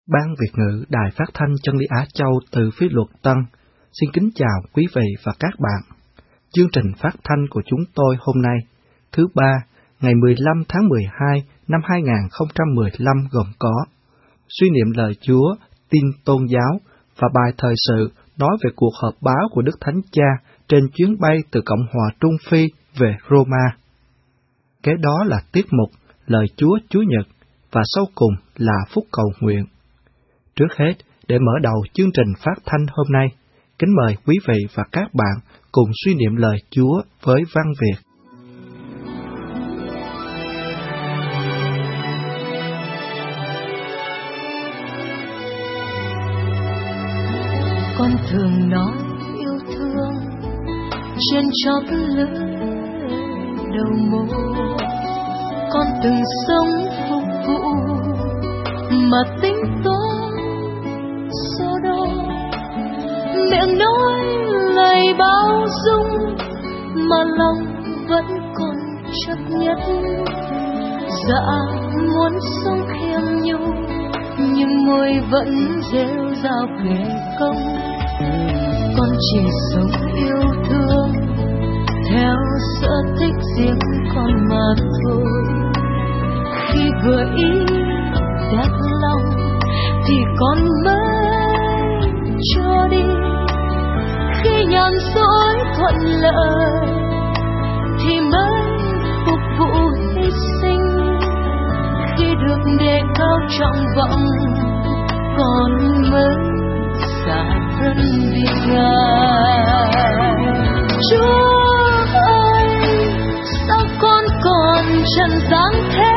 Ban Việt ngữ Đài Phát thanh Chân lý Á Châu từ phía Luật Tân xin kính chào quý vị và các bạn. Chương trình phát thanh của chúng tôi hôm nay, thứ Ba, ngày 15 tháng 12 năm 2015 gồm có suy niệm lời Chúa, tin tôn giáo và bài thời sự nói về cuộc họp báo của Đức Thánh Cha trên chuyến bay từ Cộng hòa Trung Phi về Roma. Kế đó là tiết mục Lời Chúa Chúa Nhật và sau cùng là phúc cầu nguyện. Trước hết, để mở đầu chương trình phát thanh hôm nay, kính mời quý vị và các bạn cùng suy niệm lời Chúa với văn Việt. Con thường nói yêu thương trên chóp lưỡi đầu môi, con từng sống phục vụ mà tính toán sau đó, miệng nói lời bao dung mà lòng vẫn còn chấp nhất. Dạ muốn sống khiêm nhu nhưng môi vẫn rêu rao kể công. Con chỉ sống yêu thương theo sở thích riêng con mà thôi. Khi vừa ý đẹp lòng thì con mới cho đi, khi nhàn rỗi thuận lợi thì mới phục vụ hy sinh. Khi được đề cao trọng vọng con mới xả thân vì Ngài. Chúa ơi, sao con còn trần gian thế?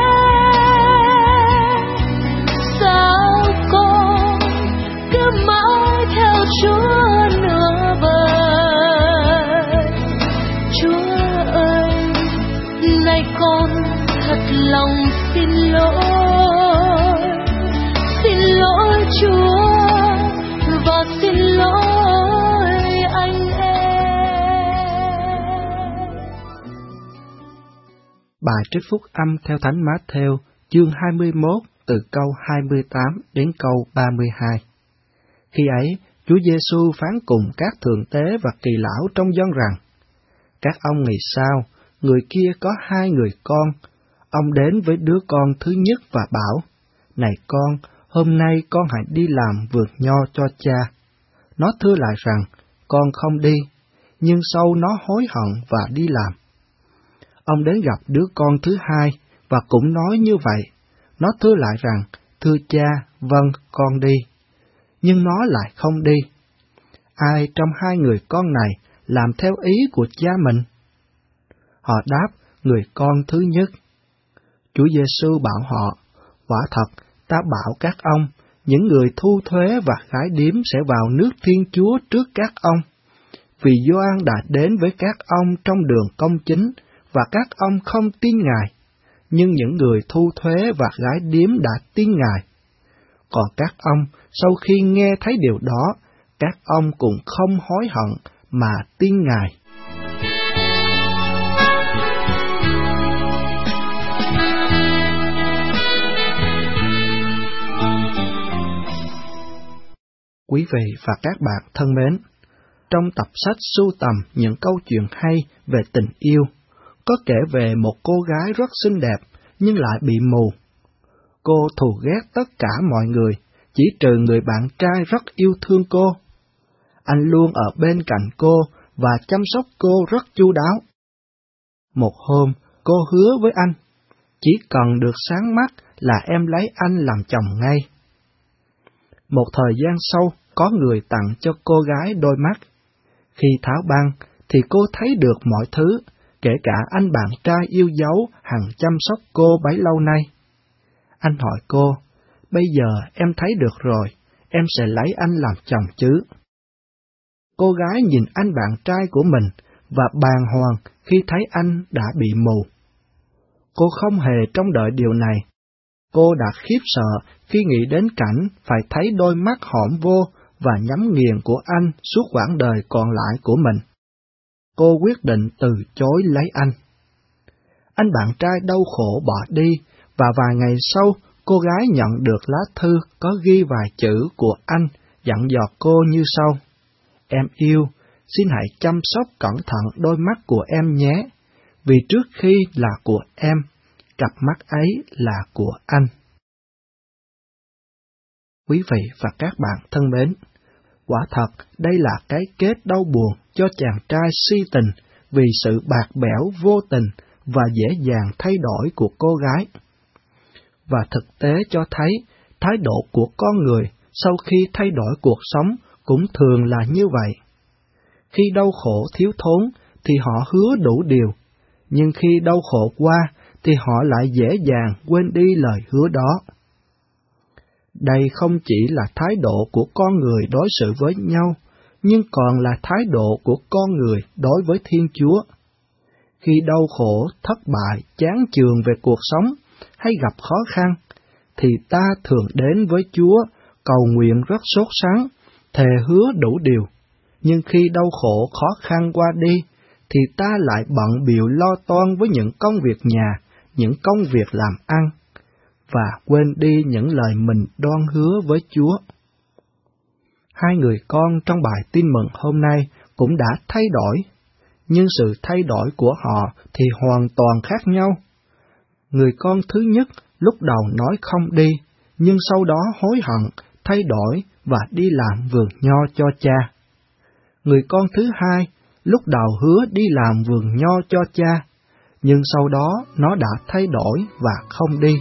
Sao con cứ mãi theo Chúa nửa vời? Chúa ơi, nay con thật lòng xin lỗi Chúa và xin lỗi anh em. Bài trích phúc âm theo Thánh Mát-thêu, chương 21 từ câu 28 đến câu 32. Khi ấy, Chúa Giêsu phán cùng các thượng tế và kỳ lão trong dân rằng: Các ông nghĩ sao? Người kia có 2 người con. Ông đến với đứa con thứ nhất và bảo: Này con, hôm nay con hãy đi làm vườn nho cho cha. Nó thưa lại rằng: Con không đi. Nhưng sau nó hối hận và đi làm. Ông đến gặp đứa con thứ 2 và cũng nói như vậy. Nó thưa lại rằng: Thưa cha, vâng, con đi. Nhưng nó lại không đi. Ai trong 2 người con này làm theo ý của cha mình? Họ đáp: Người con thứ nhất. Chúa Giêsu bảo họ: Quả thật, ta bảo các ông, những người thu thuế và gái điếm sẽ vào nước Thiên Chúa trước các ông. Vì Gioan đã đến với các ông trong đường công chính, và các ông không tin Ngài, nhưng những người thu thuế và gái điếm đã tin Ngài. Còn các ông, sau khi nghe thấy điều đó, các ông cũng không hối hận mà tin Ngài. Quý vị và các bạn thân mến, trong tập sách sưu tầm những câu chuyện hay về tình yêu, có kể về một cô gái rất xinh đẹp nhưng lại bị mù. Cô thù ghét tất cả mọi người, chỉ trừ người bạn trai rất yêu thương cô. Anh luôn ở bên cạnh cô và chăm sóc cô rất chu đáo. Một hôm, cô hứa với anh: Chỉ cần được sáng mắt là em lấy anh làm chồng ngay. Một thời gian sau, có người tặng cho cô gái đôi mắt. Khi tháo băng, thì cô thấy được mọi thứ, kể cả anh bạn trai yêu dấu hằng chăm sóc cô bấy lâu nay. Anh hỏi cô: Bây giờ em thấy được rồi, em sẽ lấy anh làm chồng chứ? Cô gái nhìn anh bạn trai của mình và bàng hoàng khi thấy anh đã bị mù. Cô không hề trông đợi điều này. Cô đã khiếp sợ khi nghĩ đến cảnh phải thấy đôi mắt hõm vô và nhắm nghiền của anh suốt quãng đời còn lại của mình. Cô quyết định từ chối lấy anh. Anh bạn trai đau khổ bỏ đi, và vài ngày sau, cô gái nhận được lá thư có ghi vài chữ của anh dặn dò cô như sau: Em yêu, xin hãy chăm sóc cẩn thận đôi mắt của em nhé, vì trước khi là của em, cặp mắt ấy là của anh. Quý vị và các bạn thân mến, quả thật đây là cái kết đau buồn cho chàng trai si tình vì sự bạc bẽo vô tình và dễ dàng thay đổi của cô gái. Và thực tế cho thấy thái độ của con người sau khi thay đổi cuộc sống cũng thường là như vậy. Khi đau khổ thiếu thốn thì họ hứa đủ điều, nhưng khi đau khổ qua thì họ lại dễ dàng quên đi lời hứa đó. Đây không chỉ là thái độ của con người đối xử với nhau, nhưng còn là thái độ của con người đối với Thiên Chúa. Khi đau khổ, thất bại, chán chường về cuộc sống hay gặp khó khăn, thì ta thường đến với Chúa, cầu nguyện rất sốt sắng, thề hứa đủ điều. Nhưng khi đau khổ khó khăn qua đi, thì ta lại bận bịu lo toan với những công việc nhà, những công việc làm ăn, và quên đi những lời mình đoan hứa với Chúa. Hai người con trong bài tin mừng hôm nay cũng đã thay đổi, nhưng sự thay đổi của họ thì hoàn toàn khác nhau. Người con thứ nhất lúc đầu nói không đi, nhưng sau đó hối hận, thay đổi và đi làm vườn nho cho cha. Người con thứ hai lúc đầu hứa đi làm vườn nho cho cha, nhưng sau đó nó đã thay đổi và không đi.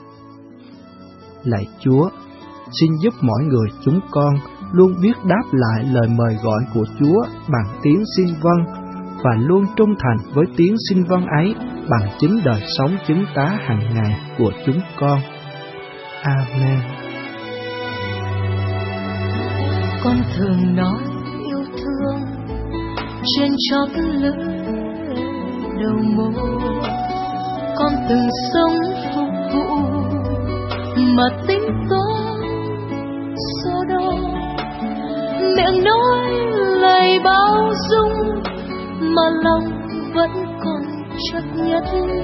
Lạy Chúa, xin giúp mỗi người chúng con luôn biết đáp lại lời mời gọi của Chúa bằng tiếng xin vâng, và luôn trung thành với tiếng xin vâng ấy bằng chính đời sống chứng tá hàng ngày của chúng con. Amen. Con thường nói yêu thương trên chót lưỡi đầu môi, con từng sống phục vụ mà tính toán số đo, miệng nói lời bao dung mà lòng vẫn còn chấp nhất.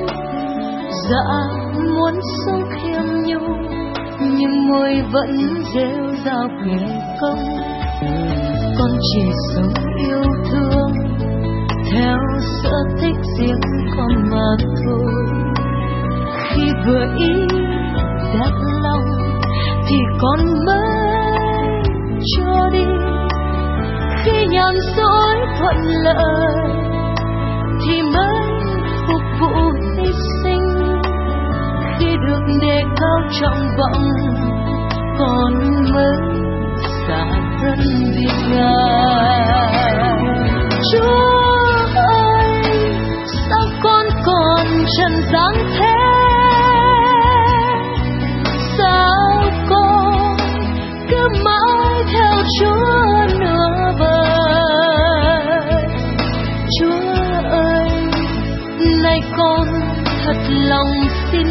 Dạ muốn sống khiêm nhu nhưng môi vẫn rêu rao kể công. Con chỉ sống yêu thương theo sở thích riêng con mà thôi. Khi vừa ý đắc lòng thì con mới cho đi, khi nhàn rỗi thuận lợi thì mới phục vụ hy sinh. Khi được đề cao trọng vọng con mới xả thân vì Ngài. Chúa ơi, sao con còn trần gian thế? Sao con cứ mãi theo Chúa nửa vời? Chúa ơi, nay con thật lòng xin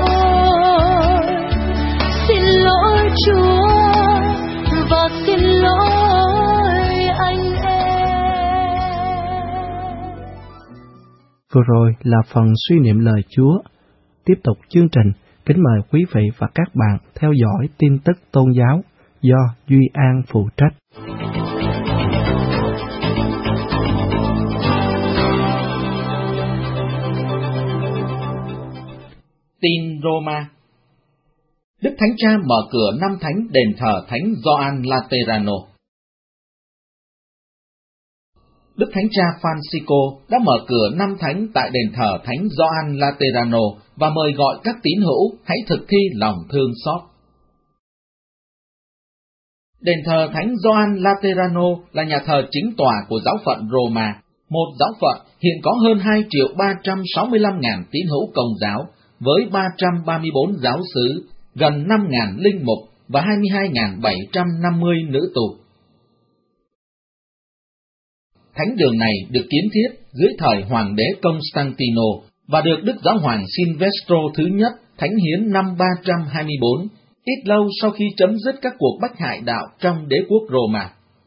lỗi Chúa và xin lỗi anh em. Vừa rồi là phần suy niệm lời Chúa. Tiếp tục chương trình, kính mời quý vị và các bạn theo dõi tin tức tôn giáo do Duy An phụ trách. Tin Roma. Đức Thánh Cha mở cửa năm thánh đền thờ Thánh Gioan Laterano. Đức Thánh Cha Francisco đã mở cửa năm thánh tại đền thờ Thánh Gioan Laterano và mời gọi các tín hữu hãy thực thi lòng thương xót. Đền thờ Thánh Gioan Laterano là nhà thờ chính tòa của giáo phận Roma, một giáo phận hiện có hơn 2.365.000 tín hữu Công giáo, với 334 giáo xứ, gần 5.000 linh mục và 22.750 nữ tù. Thánh đường này được kiến thiết dưới thời Hoàng đế Constantino và được Đức Giáo hoàng Silvestro thứ nhất thánh hiến năm 324, ít lâu sau khi chấm dứt các cuộc bách hại đạo trong đế quốc Roma.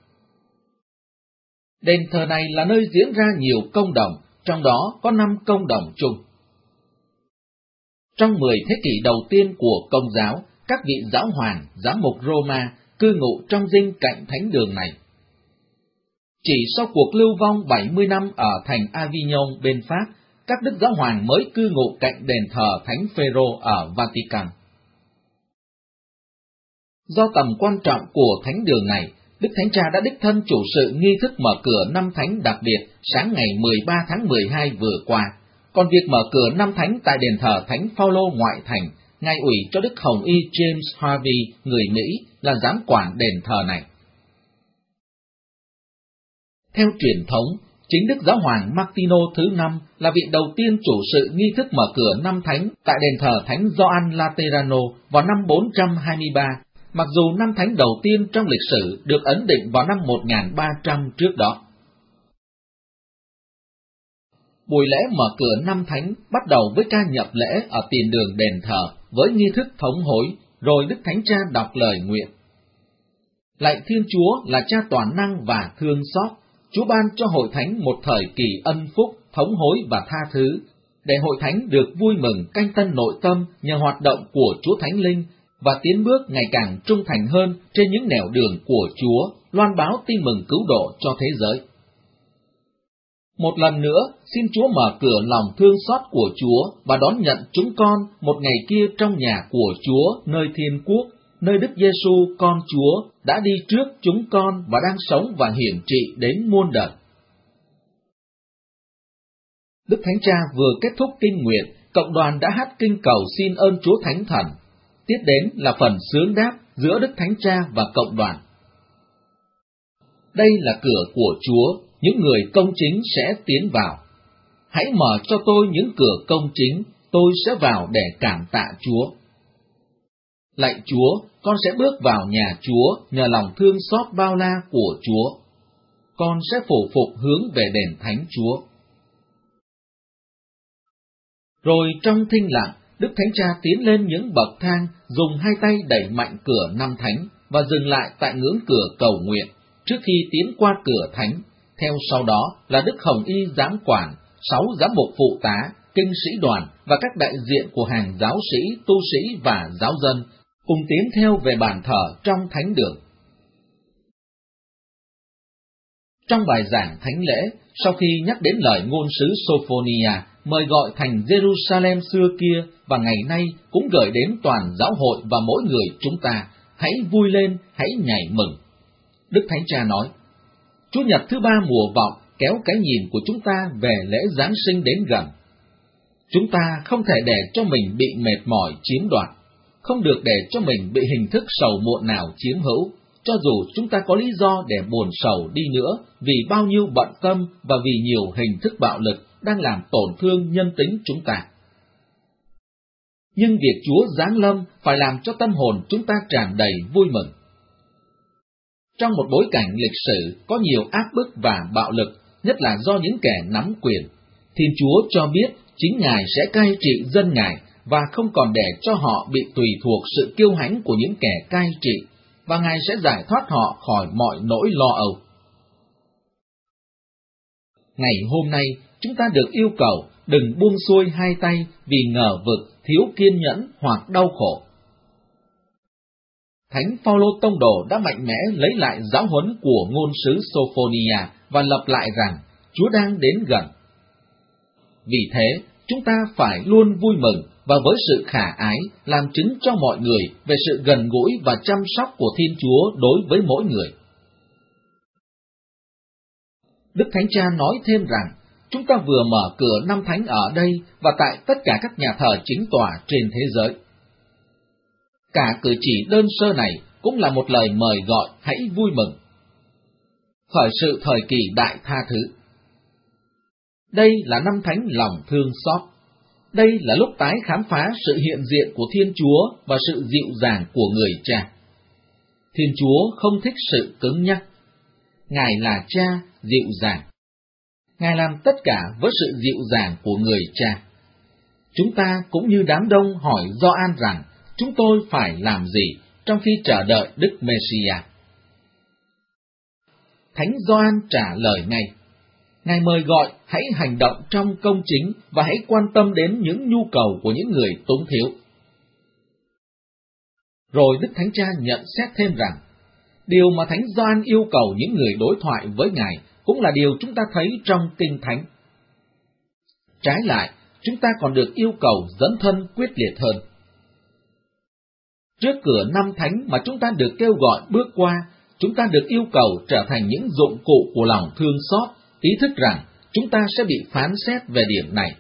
Đền thờ này là nơi diễn ra nhiều công đồng, trong đó có 5 công đồng chung. Trong 10 thế kỷ đầu tiên của Công giáo, các vị giáo hoàng, giám mục Roma cư ngụ trong dinh cạnh thánh đường này. Chỉ sau cuộc lưu vong 70 năm ở thành Avignon bên Pháp, các đức giáo hoàng mới cư ngụ cạnh đền thờ Thánh Phêrô ở Vatican. Do tầm quan trọng của thánh đường này, Đức Thánh Cha đã đích thân chủ sự nghi thức mở cửa năm thánh đặc biệt sáng ngày 13 tháng 12 vừa qua. Còn việc mở cửa năm thánh tại đền thờ Thánh Phaolô ngoại thành, Ngài ủy cho Đức Hồng Y James Harvey, người Mỹ, là giám quản đền thờ này. Theo truyền thống, chính Đức Giáo hoàng Martino thứ 5 là vị đầu tiên chủ sự nghi thức mở cửa năm thánh tại đền thờ Thánh Gioan Laterano vào năm 423, mặc dù năm thánh đầu tiên trong lịch sử được ấn định vào năm 1300 trước đó. Buổi lễ mở cửa năm thánh bắt đầu với ca nhập lễ ở tiền đường đền thờ với nghi thức thống hối, rồi Đức Thánh Cha đọc lời nguyện. Lạy Thiên Chúa là Cha toàn năng và thương xót, Chúa ban cho hội thánh một thời kỳ ân phúc, thống hối và tha thứ, để hội thánh được vui mừng canh tân nội tâm nhờ hoạt động của Chúa Thánh Linh và tiến bước ngày càng trung thành hơn trên những nẻo đường của Chúa, loan báo tin mừng cứu độ cho thế giới. Một lần nữa, xin Chúa mở cửa lòng thương xót của Chúa và đón nhận chúng con một ngày kia trong nhà của Chúa nơi thiên quốc, nơi Đức Giêsu con Chúa đã đi trước chúng con và đang sống và hiển trị đến muôn đời. Đức Thánh Cha vừa kết thúc kinh nguyện, cộng đoàn đã hát kinh cầu xin ơn Chúa Thánh Thần. Tiếp đến là phần xướng đáp giữa Đức Thánh Cha và cộng đoàn. Đây là cửa của Chúa, những người công chính sẽ tiến vào. Hãy mở cho tôi những cửa công chính, tôi sẽ vào để cảm tạ Chúa. Lạy Chúa, con sẽ bước vào nhà Chúa nhờ lòng thương xót bao la của Chúa. Con sẽ phủ phục hướng về đền Thánh Chúa. Rồi trong thinh lặng, Đức Thánh Cha tiến lên những bậc thang, dùng hai tay đẩy mạnh cửa năm thánh và dừng lại tại ngưỡng cửa cầu nguyện trước khi tiến qua cửa thánh. Theo sau đó là Đức Hồng Y giám quản, 6 giám mục phụ tá, kinh sĩ đoàn và các đại diện của hàng giáo sĩ, tu sĩ và giáo dân cùng tiến theo về bàn thờ trong thánh đường. Trong bài giảng thánh lễ, sau khi nhắc đến lời ngôn sứ Sophonia mời gọi thành Jerusalem xưa kia và ngày nay cũng gửi đến toàn giáo hội và mỗi người chúng ta, hãy vui lên, hãy nhảy mừng. Đức Thánh Cha nói, Chúa Nhật thứ 3 mùa vọng kéo cái nhìn của chúng ta về lễ Giáng sinh đến gần. Chúng ta không thể để cho mình bị mệt mỏi chiếm đoạt, không được để cho mình bị hình thức sầu muộn nào chiếm hữu, cho dù chúng ta có lý do để buồn sầu đi nữa vì bao nhiêu bận tâm và vì nhiều hình thức bạo lực đang làm tổn thương nhân tính chúng ta. Nhưng việc Chúa giáng lâm phải làm cho tâm hồn chúng ta tràn đầy vui mừng. Trong một bối cảnh lịch sử có nhiều áp bức và bạo lực, nhất là do những kẻ nắm quyền, Thiên Chúa cho biết chính Ngài sẽ cai trị dân Ngài và không còn để cho họ bị tùy thuộc sự kiêu hãnh của những kẻ cai trị, và Ngài sẽ giải thoát họ khỏi mọi nỗi lo âu. Ngày hôm nay, chúng ta được yêu cầu đừng buông xuôi hai tay vì ngờ vực, thiếu kiên nhẫn hoặc đau khổ. Thánh Phaolô Tông Đồ đã mạnh mẽ lấy lại giáo huấn của ngôn sứ Sophonia và lập lại rằng Chúa đang đến gần. Vì thế, chúng ta phải luôn vui mừng và với sự khả ái làm chứng cho mọi người về sự gần gũi và chăm sóc của Thiên Chúa đối với mỗi người. Đức Thánh Cha nói thêm rằng, chúng ta vừa mở cửa năm thánh ở đây và tại tất cả các nhà thờ chính tòa trên thế giới. Cả cử chỉ đơn sơ này cũng là một lời mời gọi hãy vui mừng. Khởi sự thời kỳ đại tha thứ. Đây là năm thánh lòng thương xót. Đây là lúc tái khám phá sự hiện diện của Thiên Chúa và sự dịu dàng của người Cha. Thiên Chúa không thích sự cứng nhắc. Ngài là Cha dịu dàng. Ngài làm tất cả với sự dịu dàng của người Cha. Chúng ta cũng như đám đông hỏi Gioan rằng chúng tôi phải làm gì trong khi chờ đợi Đức Messiah. Thánh Gioan trả lời ngay, Ngài mời gọi hãy hành động trong công chính và hãy quan tâm đến những nhu cầu của những người túng thiếu. Rồi Đức Thánh Cha nhận xét thêm rằng, điều mà Thánh Gioan yêu cầu những người đối thoại với Ngài cũng là điều chúng ta thấy trong Kinh Thánh. Trái lại, chúng ta còn được yêu cầu dấn thân quyết liệt hơn. Trước cửa năm thánh mà chúng ta được kêu gọi bước qua, chúng ta được yêu cầu trở thành những dụng cụ của lòng thương xót, ý thức rằng chúng ta sẽ bị phán xét về điểm này.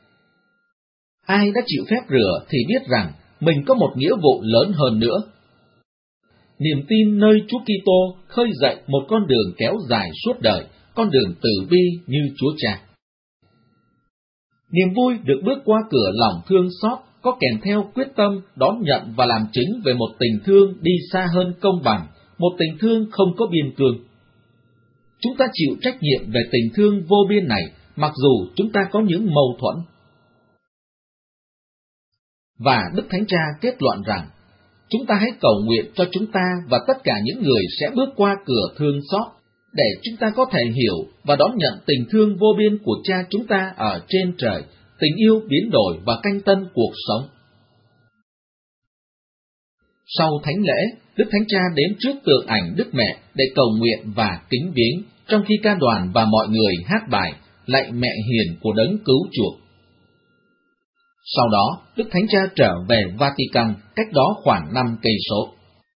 Ai đã chịu phép rửa thì biết rằng mình có một nghĩa vụ lớn hơn nữa. Niềm tin nơi Chúa Kitô khơi dậy một con đường kéo dài suốt đời, con đường từ bi như Chúa Cha. Niềm vui được bước qua cửa lòng thương xót có kèm theo quyết tâm đón nhận và làm chứng về một tình thương đi xa hơn công bằng, một tình thương không có biên cương. Chúng ta chịu trách nhiệm về tình thương vô biên này, mặc dù chúng ta có những mâu thuẫn. Và Đức Thánh Cha kết luận rằng, chúng ta hãy cầu nguyện cho chúng ta và tất cả những người sẽ bước qua cửa thương xót, để chúng ta có thể hiểu và đón nhận tình thương vô biên của Cha chúng ta ở trên trời, tình yêu biến đổi và canh tân cuộc sống. Sau thánh lễ, Đức Thánh Cha đến trước tượng ảnh Đức Mẹ để cầu nguyện và kính viếng, trong khi ca đoàn và mọi người hát bài Lạy Mẹ Hiền của Đấng Cứu Chuộc. Sau đó, Đức Thánh Cha trở về Vatican, cách đó khoảng 5 cây số.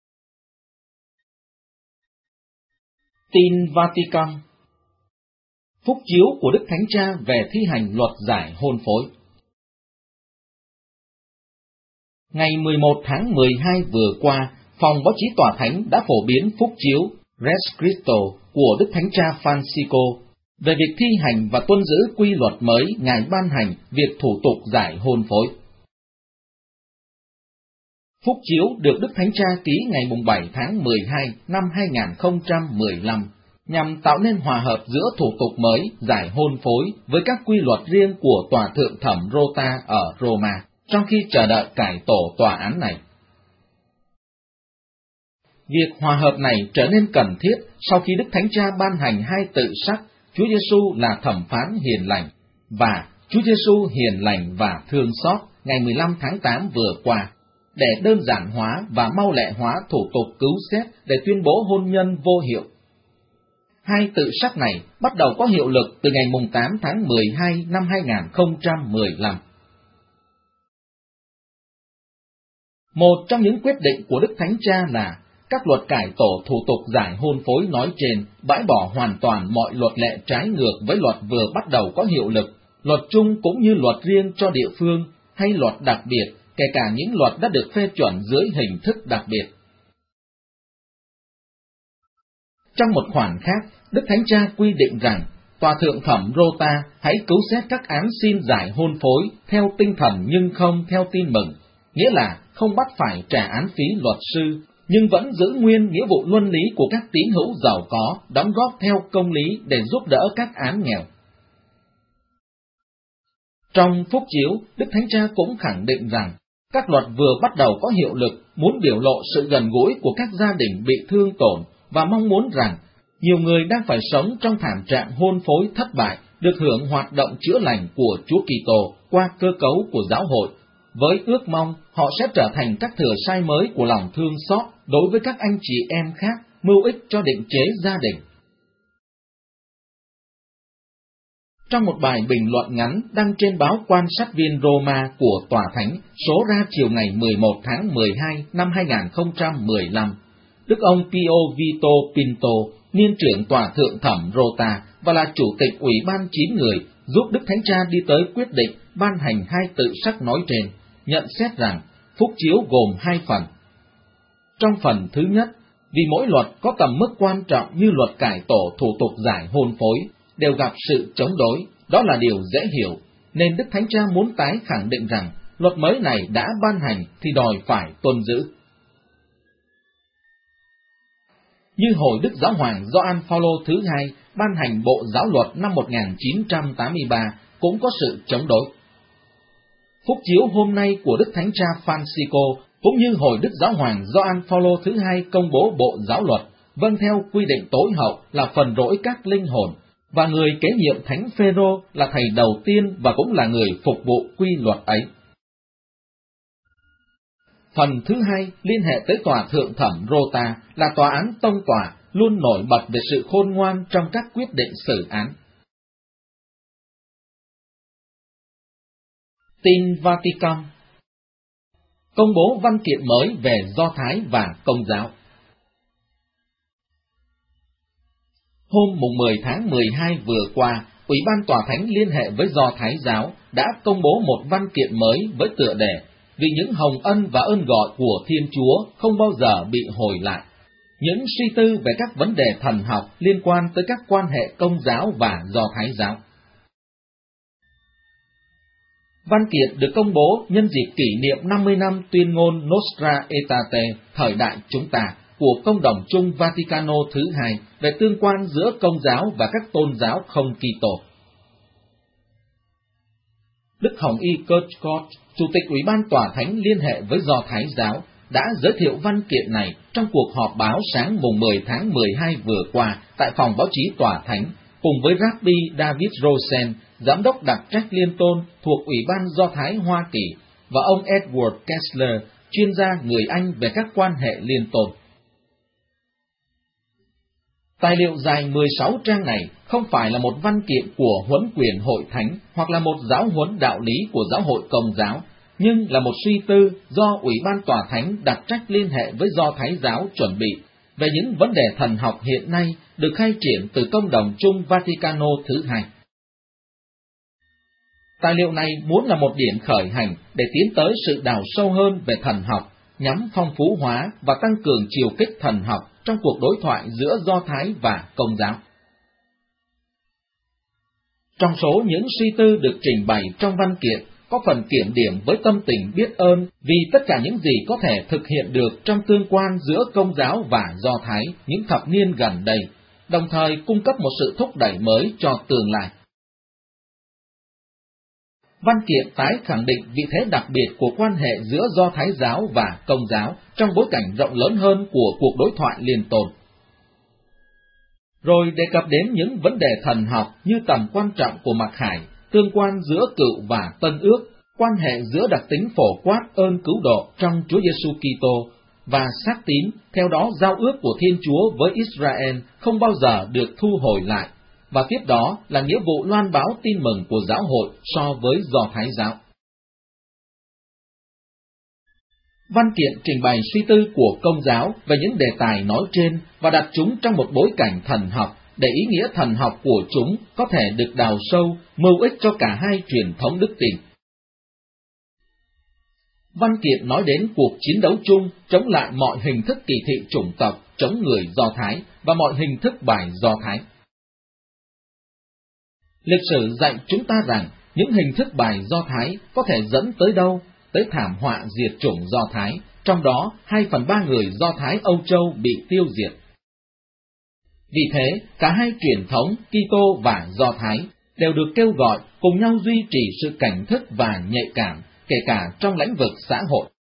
Tin Vatican. Phúc chiếu của Đức Thánh Cha về thi hành luật giải hôn phối. Ngày 11 tháng 12 vừa qua, Phòng Báo chí Tòa Thánh đã phổ biến phúc chiếu Res Christo của Đức Thánh Cha Francisco về việc thi hành và tuân giữ quy luật mới Ngài ban hành việc thủ tục giải hôn phối. Phúc chiếu được Đức Thánh Cha ký ngày 7 tháng 12 năm 2015 nhằm tạo nên hòa hợp giữa thủ tục mới giải hôn phối với các quy luật riêng của Tòa Thượng Thẩm Rota ở Roma, trong khi chờ đợi cải tổ tòa án này. Việc hòa hợp này trở nên cần thiết sau khi Đức Thánh Cha ban hành hai tự sắc Chúa Giêsu là thẩm phán hiền lành và Chúa Giêsu hiền lành và thương xót ngày 15 tháng 8 vừa qua, để đơn giản hóa và mau lẹ hóa thủ tục cứu xét để tuyên bố hôn nhân vô hiệu. Hai tự sắc này bắt đầu có hiệu lực từ ngày 8 tháng 12 năm 2015. Một trong những quyết định của Đức Thánh Cha là các luật cải tổ thủ tục giải hôn phối nói trên bãi bỏ hoàn toàn mọi luật lệ trái ngược với luật vừa bắt đầu có hiệu lực, luật chung cũng như luật riêng cho địa phương hay luật đặc biệt, kể cả những luật đã được phê chuẩn dưới hình thức đặc biệt. Trong một khoản khác, Đức Thánh Cha quy định rằng Tòa Thượng Thẩm Rota hãy cứu xét các án xin giải hôn phối theo tinh thần nhưng không theo tin mừng, nghĩa là không bắt phải trả án phí luật sư, nhưng vẫn giữ nguyên nghĩa vụ luân lý của các tín hữu giàu có, đóng góp theo công lý để giúp đỡ các án nghèo. Trong phúc chiếu, Đức Thánh Cha cũng khẳng định rằng các luật vừa bắt đầu có hiệu lực muốn biểu lộ sự gần gũi của các gia đình bị thương tổn và mong muốn rằng nhiều người đang phải sống trong thảm trạng hôn phối thất bại được hưởng hoạt động chữa lành của Chúa Kitô qua cơ cấu của giáo hội, với ước mong họ sẽ trở thành các thừa sai mới của lòng thương xót đối với các anh chị em khác, mưu ích cho định chế gia đình. Trong một bài bình luận ngắn đăng trên báo Quan sát viên Roma của Tòa Thánh số ra chiều ngày 11 tháng 12 năm 2015, Đức ông Pio Vito Pinto, niên trưởng Tòa Thượng Thẩm Rota và là chủ tịch Ủy ban 9 người, giúp Đức Thánh Cha đi tới quyết định ban hành hai tự sắc nói trên, nhận xét rằng phúc chiếu gồm hai phần. Trong phần thứ nhất, vì mỗi luật có tầm mức quan trọng như luật cải tổ thủ tục giải hôn phối, đều gặp sự chống đối, đó là điều dễ hiểu, nên Đức Thánh Cha muốn tái khẳng định rằng luật mới này đã ban hành thì đòi phải tuân giữ. Như hồi Đức Giáo hoàng Gioan Phaolô thứ hai ban hành Bộ Giáo luật năm 1983 cũng có sự chống đối. Phúc chiếu hôm nay của Đức Thánh Cha Francisco cũng như hồi Đức Giáo hoàng Gioan Phaolô thứ hai công bố Bộ Giáo luật, vâng theo quy định tối hậu là phần rỗi các linh hồn, và người kế nhiệm Thánh Phêrô là thầy đầu tiên và cũng là người phục vụ quy luật ấy. Phần thứ hai liên hệ tới tòa thượng thẩm Rota là tòa án tông tòa, luôn nổi bật về sự khôn ngoan trong các quyết định xử án. Tin Vatican công bố văn kiện mới về Do Thái và Công giáo. Hôm 10 tháng 12 vừa qua, Ủy ban Tòa Thánh liên hệ với Do Thái giáo đã công bố một văn kiện mới với tựa đề Vì những hồng ân và ơn gọi của Thiên Chúa không bao giờ bị hồi lại. Những suy tư về các vấn đề thần học liên quan tới các quan hệ Công giáo và Do Thái giáo. Văn kiện được công bố nhân dịp kỷ niệm 50 năm tuyên ngôn Nostra Aetate, thời đại chúng ta, của Công đồng chung Vaticano thứ hai về tương quan giữa Công giáo và các tôn giáo không Kitô. Đức Hồng Y Kirchgott, Chủ tịch Ủy ban Tòa Thánh liên hệ với Do Thái giáo, đã giới thiệu văn kiện này trong cuộc họp báo sáng 10 tháng 12 vừa qua tại phòng báo chí Tòa Thánh, cùng với Rabbi David Rosen, Giám đốc đặc trách liên tôn thuộc Ủy ban Do Thái Hoa Kỳ, và ông Edward Kessler, chuyên gia người Anh về các quan hệ liên tôn. Tài liệu dài 16 trang này không phải là một văn kiện của huấn quyền hội thánh hoặc là một giáo huấn đạo lý của giáo hội Công giáo, nhưng là một suy tư do Ủy ban Tòa Thánh đặc trách liên hệ với Do Thái giáo chuẩn bị về những vấn đề thần học hiện nay được khai triển từ Công đồng chung Vaticano thứ hai. Tài liệu này muốn là một điểm khởi hành để tiến tới sự đào sâu hơn về thần học, nhằm phong phú hóa và tăng cường chiều kích thần học trong cuộc đối thoại giữa Do Thái và Công giáo. Trong số những suy tư được trình bày trong văn kiện, có phần kiểm điểm với tâm tình biết ơn vì tất cả những gì có thể thực hiện được trong tương quan giữa Công giáo và Do Thái những thập niên gần đây, đồng thời cung cấp một sự thúc đẩy mới cho tương lai. Văn kiện tái khẳng định vị thế đặc biệt của quan hệ giữa Do Thái giáo và Công giáo trong bối cảnh rộng lớn hơn của cuộc đối thoại liên tôn. Rồi đề cập đến những vấn đề thần học như tầm quan trọng của mặc khải, tương quan giữa Cựu và Tân Ước, quan hệ giữa đặc tính phổ quát ơn cứu độ trong Chúa Giêsu Kitô và xác tín, theo đó giao ước của Thiên Chúa với Israel không bao giờ được thu hồi lại, và tiếp đó là nghĩa vụ loan báo tin mừng của giáo hội so với Do Thái giáo. Văn kiện trình bày suy tư của Công giáo về những đề tài nói trên và đặt chúng trong một bối cảnh thần học, để ý nghĩa thần học của chúng có thể được đào sâu, mưu ích cho cả hai truyền thống đức tin. Văn kiện nói đến cuộc chiến đấu chung chống lại mọi hình thức kỳ thị chủng tộc, chống người Do Thái và mọi hình thức bài Do Thái. Lịch sử dạy chúng ta rằng những hình thức bài Do Thái có thể dẫn tới đâu? Tới thảm họa diệt chủng Do Thái, trong đó 2/3 người Do Thái Âu Châu bị tiêu diệt. Vì thế, cả hai truyền thống Kitô và Do Thái đều được kêu gọi cùng nhau duy trì sự cảnh thức và nhạy cảm, kể cả trong lĩnh vực xã hội.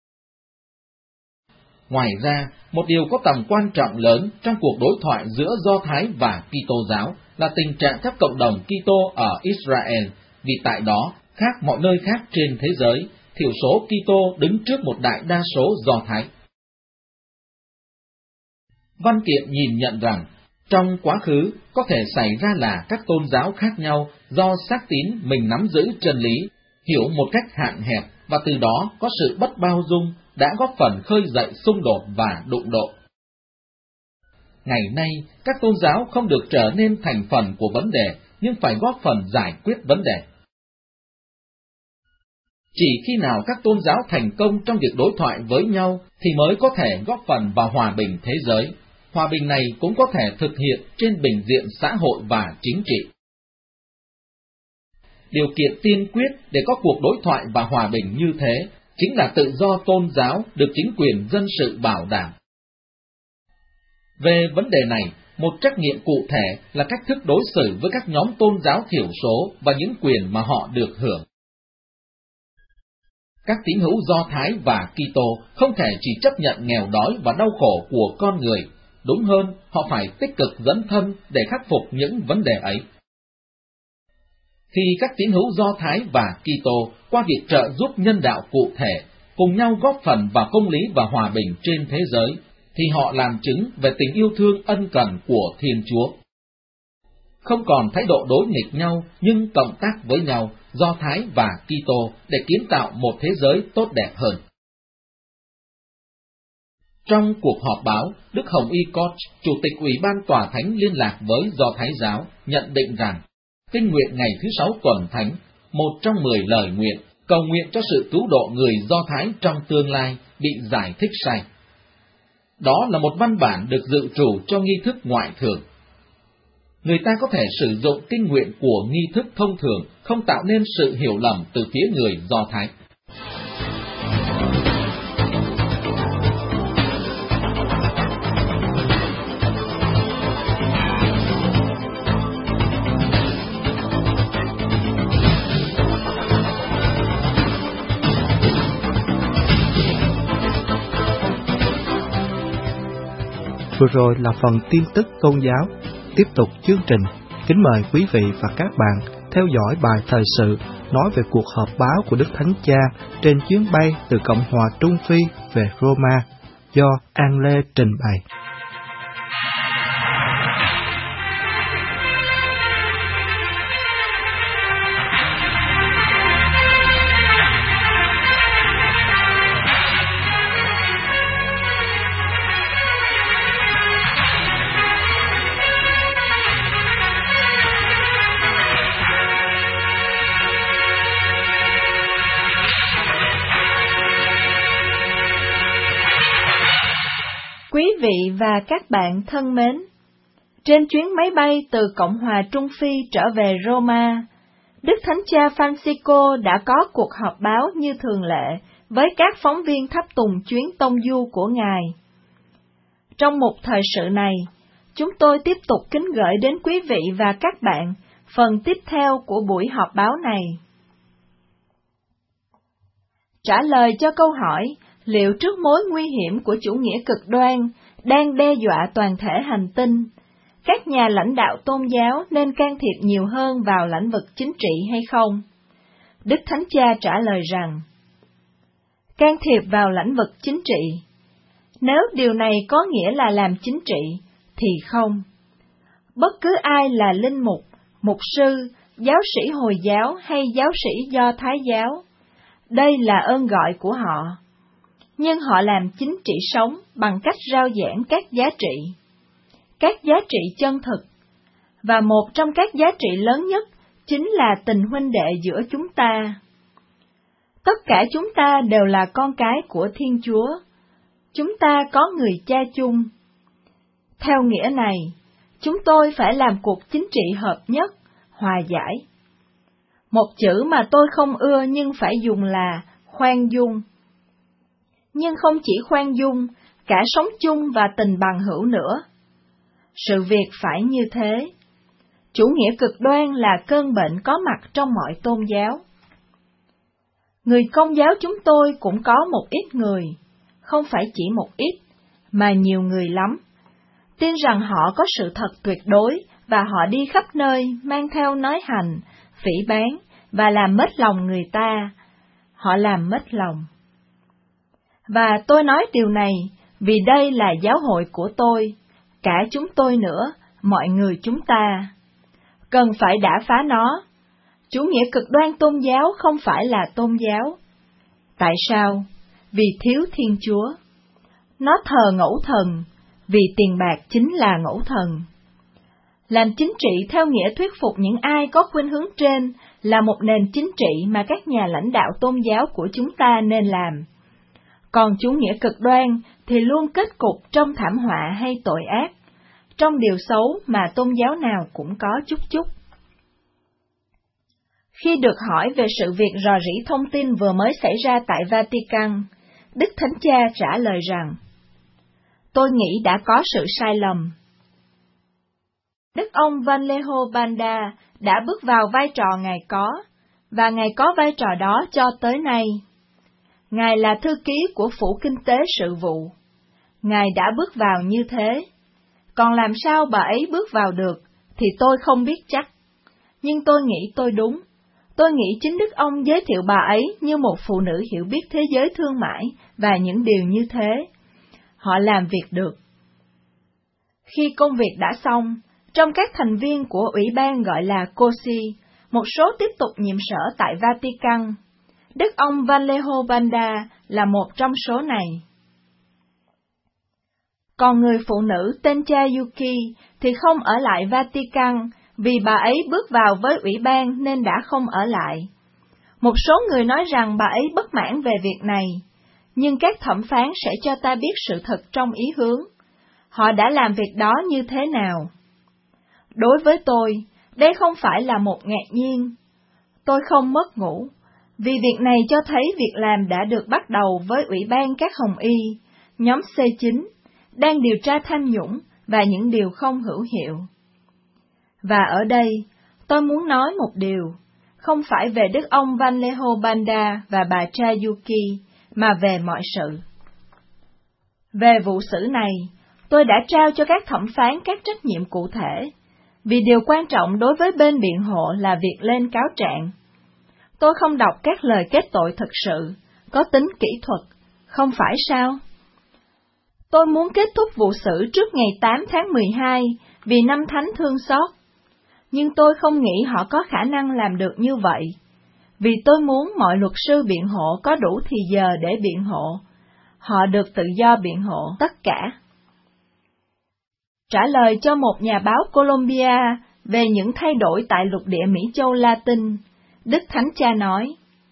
Ngoài ra, một điều có tầm quan trọng lớn trong cuộc đối thoại giữa Do Thái và Kitô giáo là tình trạng các cộng đồng Kitô ở Israel, vì tại đó, khác mọi nơi khác trên thế giới, thiểu số Kitô đứng trước một đại đa số Do Thái. Văn kiện nhìn nhận rằng, trong quá khứ có thể xảy ra là các tôn giáo khác nhau do xác tín mình nắm giữ chân lý, hiểu một cách hạn hẹp và từ đó có sự bất bao dung đã góp phần khơi dậy xung đột và đụng độ. Ngày nay, các tôn giáo không được trở nên thành phần của vấn đề, nhưng phải góp phần giải quyết vấn đề. Chỉ khi nào các tôn giáo thành công trong việc đối thoại với nhau thì mới có thể góp phần vào hòa bình thế giới. Hòa bình này cũng có thể thực hiện trên bình diện xã hội và chính trị. Điều kiện tiên quyết để có cuộc đối thoại và hòa bình như thế chính là tự do tôn giáo được chính quyền dân sự bảo đảm. Về vấn đề này, một trách nhiệm cụ thể là cách thức đối xử với các nhóm tôn giáo thiểu số và những quyền mà họ được hưởng. Các tín hữu Do Thái và Kitô không thể chỉ chấp nhận nghèo đói và đau khổ của con người, đúng hơn, họ phải tích cực dấn thân để khắc phục những vấn đề ấy. Khi các tín hữu Do Thái và Kitô qua việc trợ giúp nhân đạo cụ thể cùng nhau góp phần vào công lý và hòa bình trên thế giới, thì họ làm chứng về tình yêu thương ân cần của Thiên Chúa. Không còn thái độ đối nghịch nhau, nhưng cộng tác với nhau, Do Thái và Kitô, để kiến tạo một thế giới tốt đẹp hơn. Trong cuộc họp báo, Đức Hồng Y Koch, Chủ tịch Ủy ban Tòa Thánh liên lạc với Do Thái giáo, nhận định rằng kinh nguyện ngày thứ 6 tuần thánh, một trong 10 lời nguyện, cầu nguyện cho sự cứu độ người Do Thái trong tương lai, bị giải thích sai. Đó là một văn bản được dự trù cho nghi thức ngoại thường. Người ta có thể sử dụng kinh nguyện của nghi thức thông thường, không tạo nên sự hiểu lầm từ phía người Do Thái. Vừa rồi là phần tin tức tôn giáo. Tiếp tục chương trình, kính mời quý vị và các bạn theo dõi bài thời sự nói về cuộc họp báo của Đức Thánh Cha trên chuyến bay từ Cộng hòa Trung Phi về Roma, do An Lê trình bày. Quý vị và các bạn thân mến, trên chuyến máy bay từ Cộng hòa Trung Phi trở về Roma, Đức Thánh Cha Francisco đã có cuộc họp báo như thường lệ với các phóng viên tháp tùng chuyến tông du của Ngài. Trong một thời sự này, chúng tôi tiếp tục kính gửi đến quý vị và các bạn phần tiếp theo của buổi họp báo này. Trả lời cho câu hỏi, liệu trước mối nguy hiểm của chủ nghĩa cực đoan đang đe dọa toàn thể hành tinh, các nhà lãnh đạo tôn giáo nên can thiệp nhiều hơn vào lĩnh vực chính trị hay không? Đức Thánh Cha trả lời rằng, can thiệp vào lĩnh vực chính trị. Nếu điều này có nghĩa là làm chính trị, thì không. Bất cứ ai là linh mục, mục sư, giáo sĩ Hồi giáo hay giáo sĩ Do Thái giáo, đây là ơn gọi của họ. Nhưng họ làm chính trị sống bằng cách rao giảng các giá trị chân thực. Và một trong các giá trị lớn nhất chính là tình huynh đệ giữa chúng ta. Tất cả chúng ta đều là con cái của Thiên Chúa. Chúng ta có người cha chung. Theo nghĩa này, chúng tôi phải làm cuộc chính trị hợp nhất, hòa giải. Một chữ mà tôi không ưa nhưng phải dùng là khoan dung. Nhưng không chỉ khoan dung, cả sống chung và tình bằng hữu nữa. Sự việc phải như thế. Chủ nghĩa cực đoan là cơn bệnh có mặt trong mọi tôn giáo. Người Công giáo chúng tôi cũng có một ít người, không phải chỉ một ít, mà nhiều người lắm, tin rằng họ có sự thật tuyệt đối và họ đi khắp nơi mang theo nói hành, phỉ báng và làm mất lòng người ta. Họ làm mất lòng. Và tôi nói điều này vì đây là giáo hội của tôi, cả chúng tôi nữa, mọi người chúng ta. Cần phải đả phá nó. Chủ nghĩa cực đoan tôn giáo không phải là tôn giáo. Tại sao? Vì thiếu Thiên Chúa. Nó thờ ngẫu thần, vì tiền bạc chính là ngẫu thần. Làm chính trị theo nghĩa thuyết phục những ai có khuynh hướng trên là một nền chính trị mà các nhà lãnh đạo tôn giáo của chúng ta nên làm. Còn chủ nghĩa cực đoan thì luôn kết cục trong thảm họa hay tội ác, trong điều xấu mà tôn giáo nào cũng có chút chút. Khi được hỏi về sự việc rò rỉ thông tin vừa mới xảy ra tại Vatican, Đức Thánh Cha trả lời rằng, tôi nghĩ đã có sự sai lầm. Đức ông Vallejo Banda đã bước vào vai trò Ngài có, và Ngài có vai trò đó cho tới nay. Ngài là thư ký của Phủ Kinh tế Sự vụ. Ngài đã bước vào như thế. Còn làm sao bà ấy bước vào được, thì tôi không biết chắc. Nhưng tôi nghĩ tôi đúng. Tôi nghĩ chính Đức ông giới thiệu bà ấy như một phụ nữ hiểu biết thế giới thương mại và những điều như thế. Họ làm việc được. Khi công việc đã xong, trong các thành viên của ủy ban gọi là COSI, một số tiếp tục nhiệm sở tại Vatican. Đức ông Vallejo Banda là một trong số này. Còn người phụ nữ tên Chayuki thì không ở lại Vatican vì bà ấy bước vào với ủy ban nên đã không ở lại. Một số người nói rằng bà ấy bất mãn về việc này, nhưng các thẩm phán sẽ cho ta biết sự thật trong ý hướng. Họ đã làm việc đó như thế nào? Đối với tôi, đây không phải là một ngạc nhiên. Tôi không mất ngủ, vì việc này cho thấy việc làm đã được bắt đầu với Ủy ban các Hồng Y, nhóm C9, đang điều tra tham nhũng và những điều không hữu hiệu. Và ở đây, tôi muốn nói một điều, không phải về Đức ông Vallejo Banda và bà Chayuki, mà về mọi sự. Về vụ xử này, tôi đã trao cho các thẩm phán các trách nhiệm cụ thể, vì điều quan trọng đối với bên biện hộ là việc lên cáo trạng. Tôi không đọc các lời kết tội thực sự, có tính kỹ thuật, không phải sao? Tôi muốn kết thúc vụ xử trước ngày 8 tháng 12 vì năm thánh thương xót. Nhưng tôi không nghĩ họ có khả năng làm được như vậy, vì tôi muốn mọi luật sư biện hộ có đủ thì giờ để biện hộ. Họ được tự do biện hộ tất cả. Trả lời cho một nhà báo Colombia về những thay đổi tại lục địa Mỹ Châu Latin, Đức Thánh Cha nói: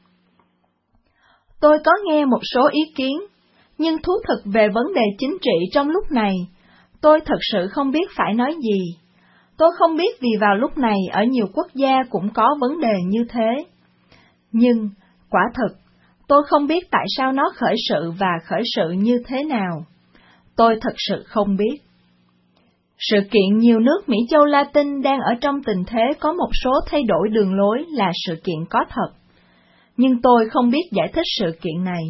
Tôi có nghe một số ý kiến, nhưng thú thực về vấn đề chính trị trong lúc này, tôi thật sự không biết phải nói gì. Tôi không biết vì vào lúc này ở nhiều quốc gia cũng có vấn đề như thế. Nhưng, quả thực, tôi không biết tại sao nó khởi sự và khởi sự như thế nào. Tôi thật sự không biết. Sự kiện nhiều nước Mỹ Châu Latin đang ở trong tình thế có một số thay đổi đường lối là sự kiện có thật. Nhưng tôi không biết giải thích sự kiện này.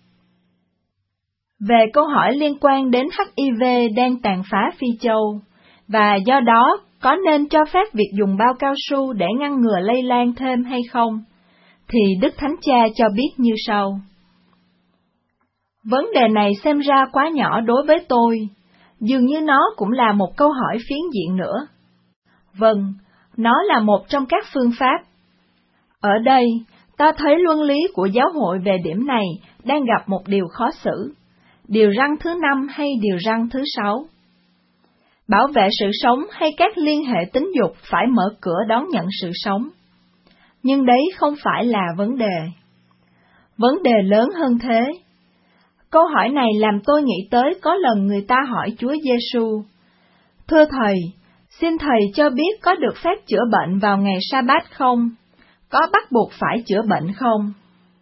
Về câu hỏi liên quan đến HIV đang tàn phá Phi Châu, và do đó có nên cho phép việc dùng bao cao su để ngăn ngừa lây lan thêm hay không, thì Đức Thánh Cha cho biết như sau. Vấn đề này xem ra quá nhỏ đối với tôi, dường như nó cũng là một câu hỏi phiến diện nữa. Vâng, nó là một trong các phương pháp. Ở đây, ta thấy luân lý của giáo hội về điểm này đang gặp một điều khó xử, điều răn thứ 5 hay điều răn thứ 6. Bảo vệ sự sống hay các liên hệ tính dục phải mở cửa đón nhận sự sống. Nhưng đấy không phải là vấn đề. Vấn đề lớn hơn thế. Câu hỏi này làm tôi nghĩ tới có lần người ta hỏi Chúa Giêsu: Thưa Thầy, xin Thầy cho biết có được phép chữa bệnh vào ngày Sa-bát không? Có bắt buộc phải chữa bệnh không?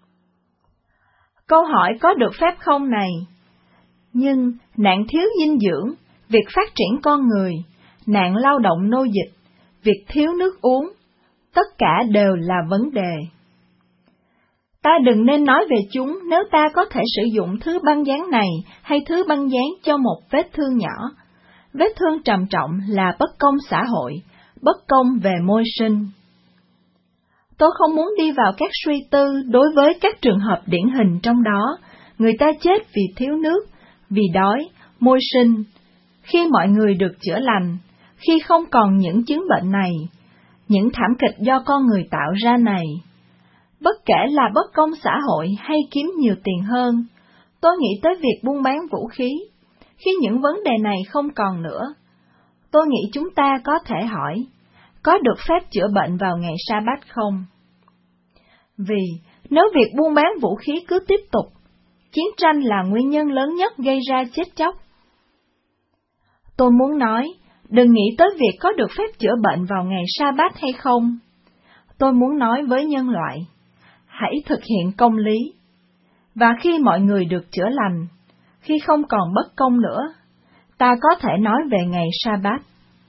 Câu hỏi có được phép không này. Nhưng nạn thiếu dinh dưỡng, việc phát triển con người, nạn lao động nô dịch, việc thiếu nước uống, tất cả đều là vấn đề. Ta đừng nên nói về chúng nếu ta có thể sử dụng thứ băng dán này hay thứ băng dán cho một vết thương nhỏ. Vết thương trầm trọng là bất công xã hội, bất công về môi sinh. Tôi không muốn đi vào các suy tư đối với các trường hợp điển hình trong đó, người ta chết vì thiếu nước, vì đói, môi sinh. Khi mọi người được chữa lành, khi không còn những chứng bệnh này, những thảm kịch do con người tạo ra này, bất kể là bất công xã hội hay kiếm nhiều tiền hơn, tôi nghĩ tới việc buôn bán vũ khí. Khi những vấn đề này không còn nữa, tôi nghĩ chúng ta có thể hỏi, có được phép chữa bệnh vào ngày Sa-bát không? Vì nếu việc buôn bán vũ khí cứ tiếp tục, chiến tranh là nguyên nhân lớn nhất gây ra chết chóc. Tôi muốn nói, đừng nghĩ tới việc có được phép chữa bệnh vào ngày Sa-bát hay không. Tôi muốn nói với nhân loại, hãy thực hiện công lý. Và khi mọi người được chữa lành, khi không còn bất công nữa, ta có thể nói về ngày Sa-bát.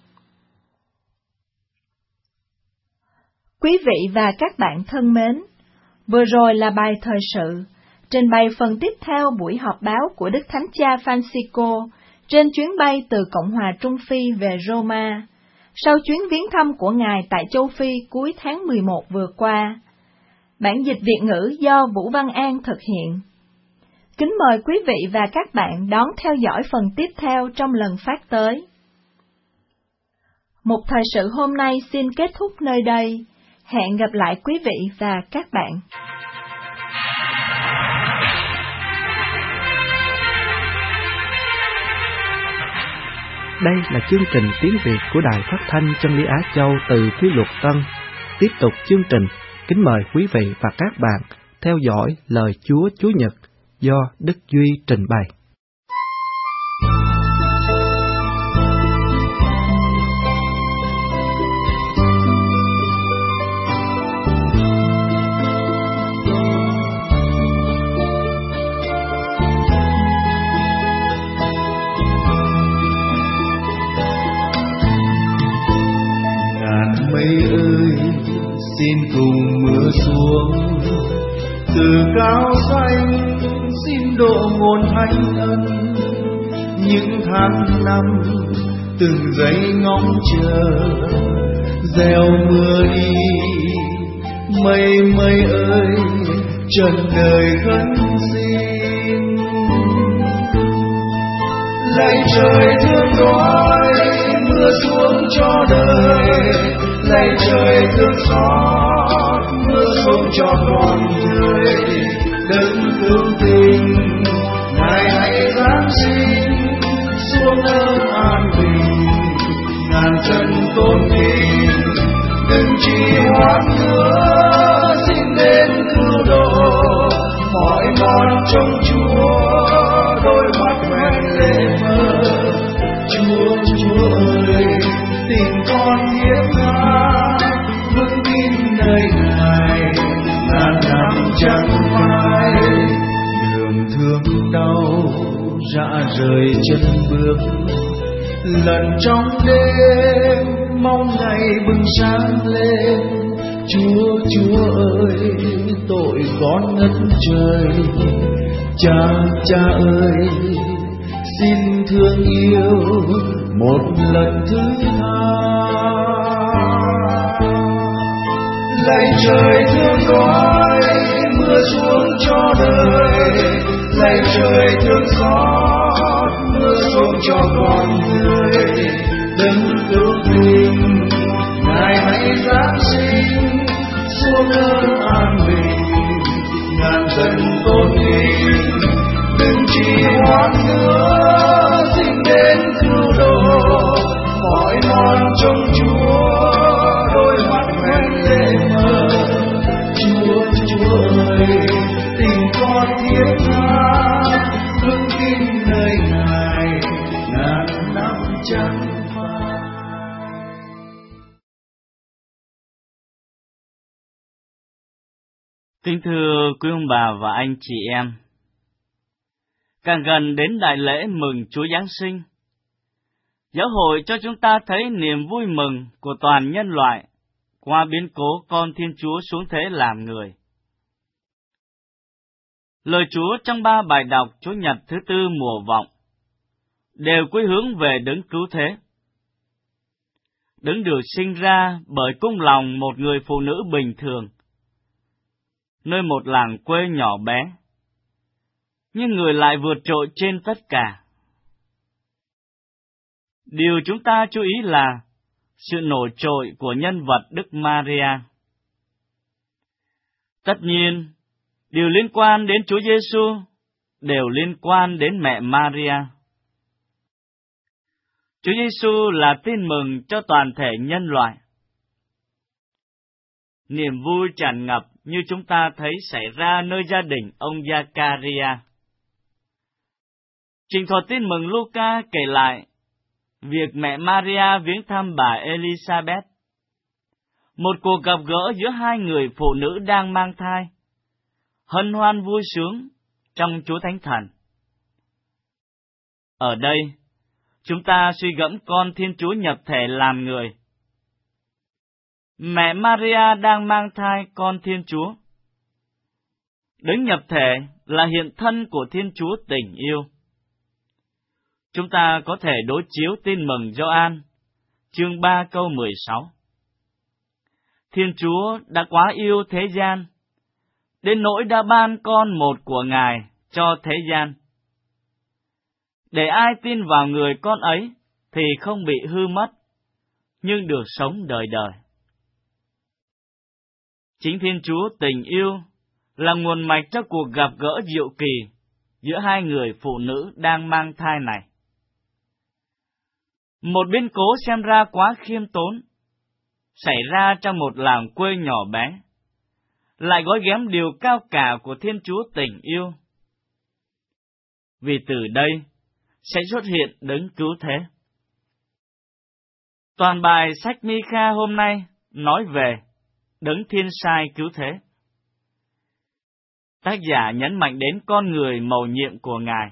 Quý vị và các bạn thân mến, vừa rồi là bài thời sự, trình bày phần tiếp theo buổi họp báo của Đức Thánh Cha Francisco trên chuyến bay từ Cộng hòa Trung Phi về Roma, sau chuyến viếng thăm của Ngài tại châu Phi cuối tháng 11 vừa qua. Bản dịch Việt ngữ do Vũ Văn An thực hiện. Kính mời quý vị và các bạn đón theo dõi phần tiếp theo trong lần phát tới. Một thời sự hôm nay xin kết thúc nơi đây. Hẹn gặp lại quý vị và các bạn. Đây là chương trình tiếng Việt của Đài Phát thanh Chân lý Á Châu từ Thúy Luật Tân. Tiếp tục chương trình, kính mời quý vị và các bạn theo dõi lời Chúa Chúa Nhật do Đức Duy trình bày. Mây ơi, xin cùng mưa xuống từ cao xanh, xin độ nguồn thánh ân. Những tháng năm từng giây ngóng chờ gieo mưa đi. Mây mây ơi, trần đời khấn xin. Lạy trời thương gói mưa xuống cho đời, lạy trời thương xót mưa xuống cho con người. Đấng cứu tình Ngài hãy giáng sinh xuống ơn an bình, ngàn chân tôn kính đừng trì hoãn nữa, xin đến cứu độ. Mọi con trông Chúa đôi mắt hoen lệ mơ. Chúa ơi, tình con thiết tha vững tin nơi Ngài, ngàn năm chẳng phai. Đường thương đau rã rời chân bước, lần trong đêm mong ngày bừng sáng lên. Chúa ơi, tội con ngất trời. Cha ơi, xin thương yêu một lần thứ hai. Lạy trời thương gói mưa xuống cho đời, lạy trời thương xót mưa xuống cho con người. Đấng cứu tình Ngài hãy giáng sinh xuống ơn an bình, ngàn dân tôn kính đừng trì hoãn nữa, xin đến cứu độ. Mọi con trông Chúa đôi mắt hoen lệ mơ. Chúa ơi, tình con thiết tha vững tin nơi Ngài, ngàn năm chẳng phai. Kính thưa quý ông bà và anh chị em, càng gần đến đại lễ mừng Chúa Giáng sinh, giáo hội cho chúng ta thấy niềm vui mừng của toàn nhân loại qua biến cố con Thiên Chúa xuống thế làm người. Lời Chúa trong 3 bài đọc Chúa Nhật thứ tư mùa vọng đều quy hướng về đấng cứu thế. Đấng được sinh ra bởi cung lòng một người phụ nữ bình thường, nơi một làng quê nhỏ bé, nhưng người lại vượt trội trên tất cả. Điều chúng ta chú ý là sự nổi trội của nhân vật Đức Maria. Tất nhiên, điều liên quan đến Chúa Giêsu đều liên quan đến mẹ Maria. Chúa Giêsu là tin mừng cho toàn thể nhân loại. Niềm vui tràn ngập như chúng ta thấy xảy ra nơi gia đình ông Giacaria. Trình thuật tin mừng Luca kể lại việc mẹ Maria viếng thăm bà Elizabeth, một cuộc gặp gỡ giữa hai người phụ nữ đang mang thai, hân hoan vui sướng trong Chúa Thánh Thần. Ở đây, chúng ta suy gẫm con Thiên Chúa nhập thể làm người. Mẹ Maria đang mang thai con Thiên Chúa. Đấng nhập thể là hiện thân của Thiên Chúa tình yêu. Chúng ta có thể đối chiếu tin mừng Gioan, chương 3 câu 16. Thiên Chúa đã quá yêu thế gian, đến nỗi đã ban con một của Ngài cho thế gian, để ai tin vào người con ấy thì không bị hư mất, nhưng được sống đời đời. Chính Thiên Chúa tình yêu là nguồn mạch cho cuộc gặp gỡ diệu kỳ giữa hai người phụ nữ đang mang thai này. Một biến cố xem ra quá khiêm tốn, xảy ra trong một làng quê nhỏ bé, lại gói ghém điều cao cả của Thiên Chúa tình yêu. Vì từ đây sẽ xuất hiện đấng cứu thế. Toàn bài sách Mi-kha hôm nay nói về đấng thiên sai cứu thế. Tác giả nhấn mạnh đến con người mầu nhiệm của Ngài.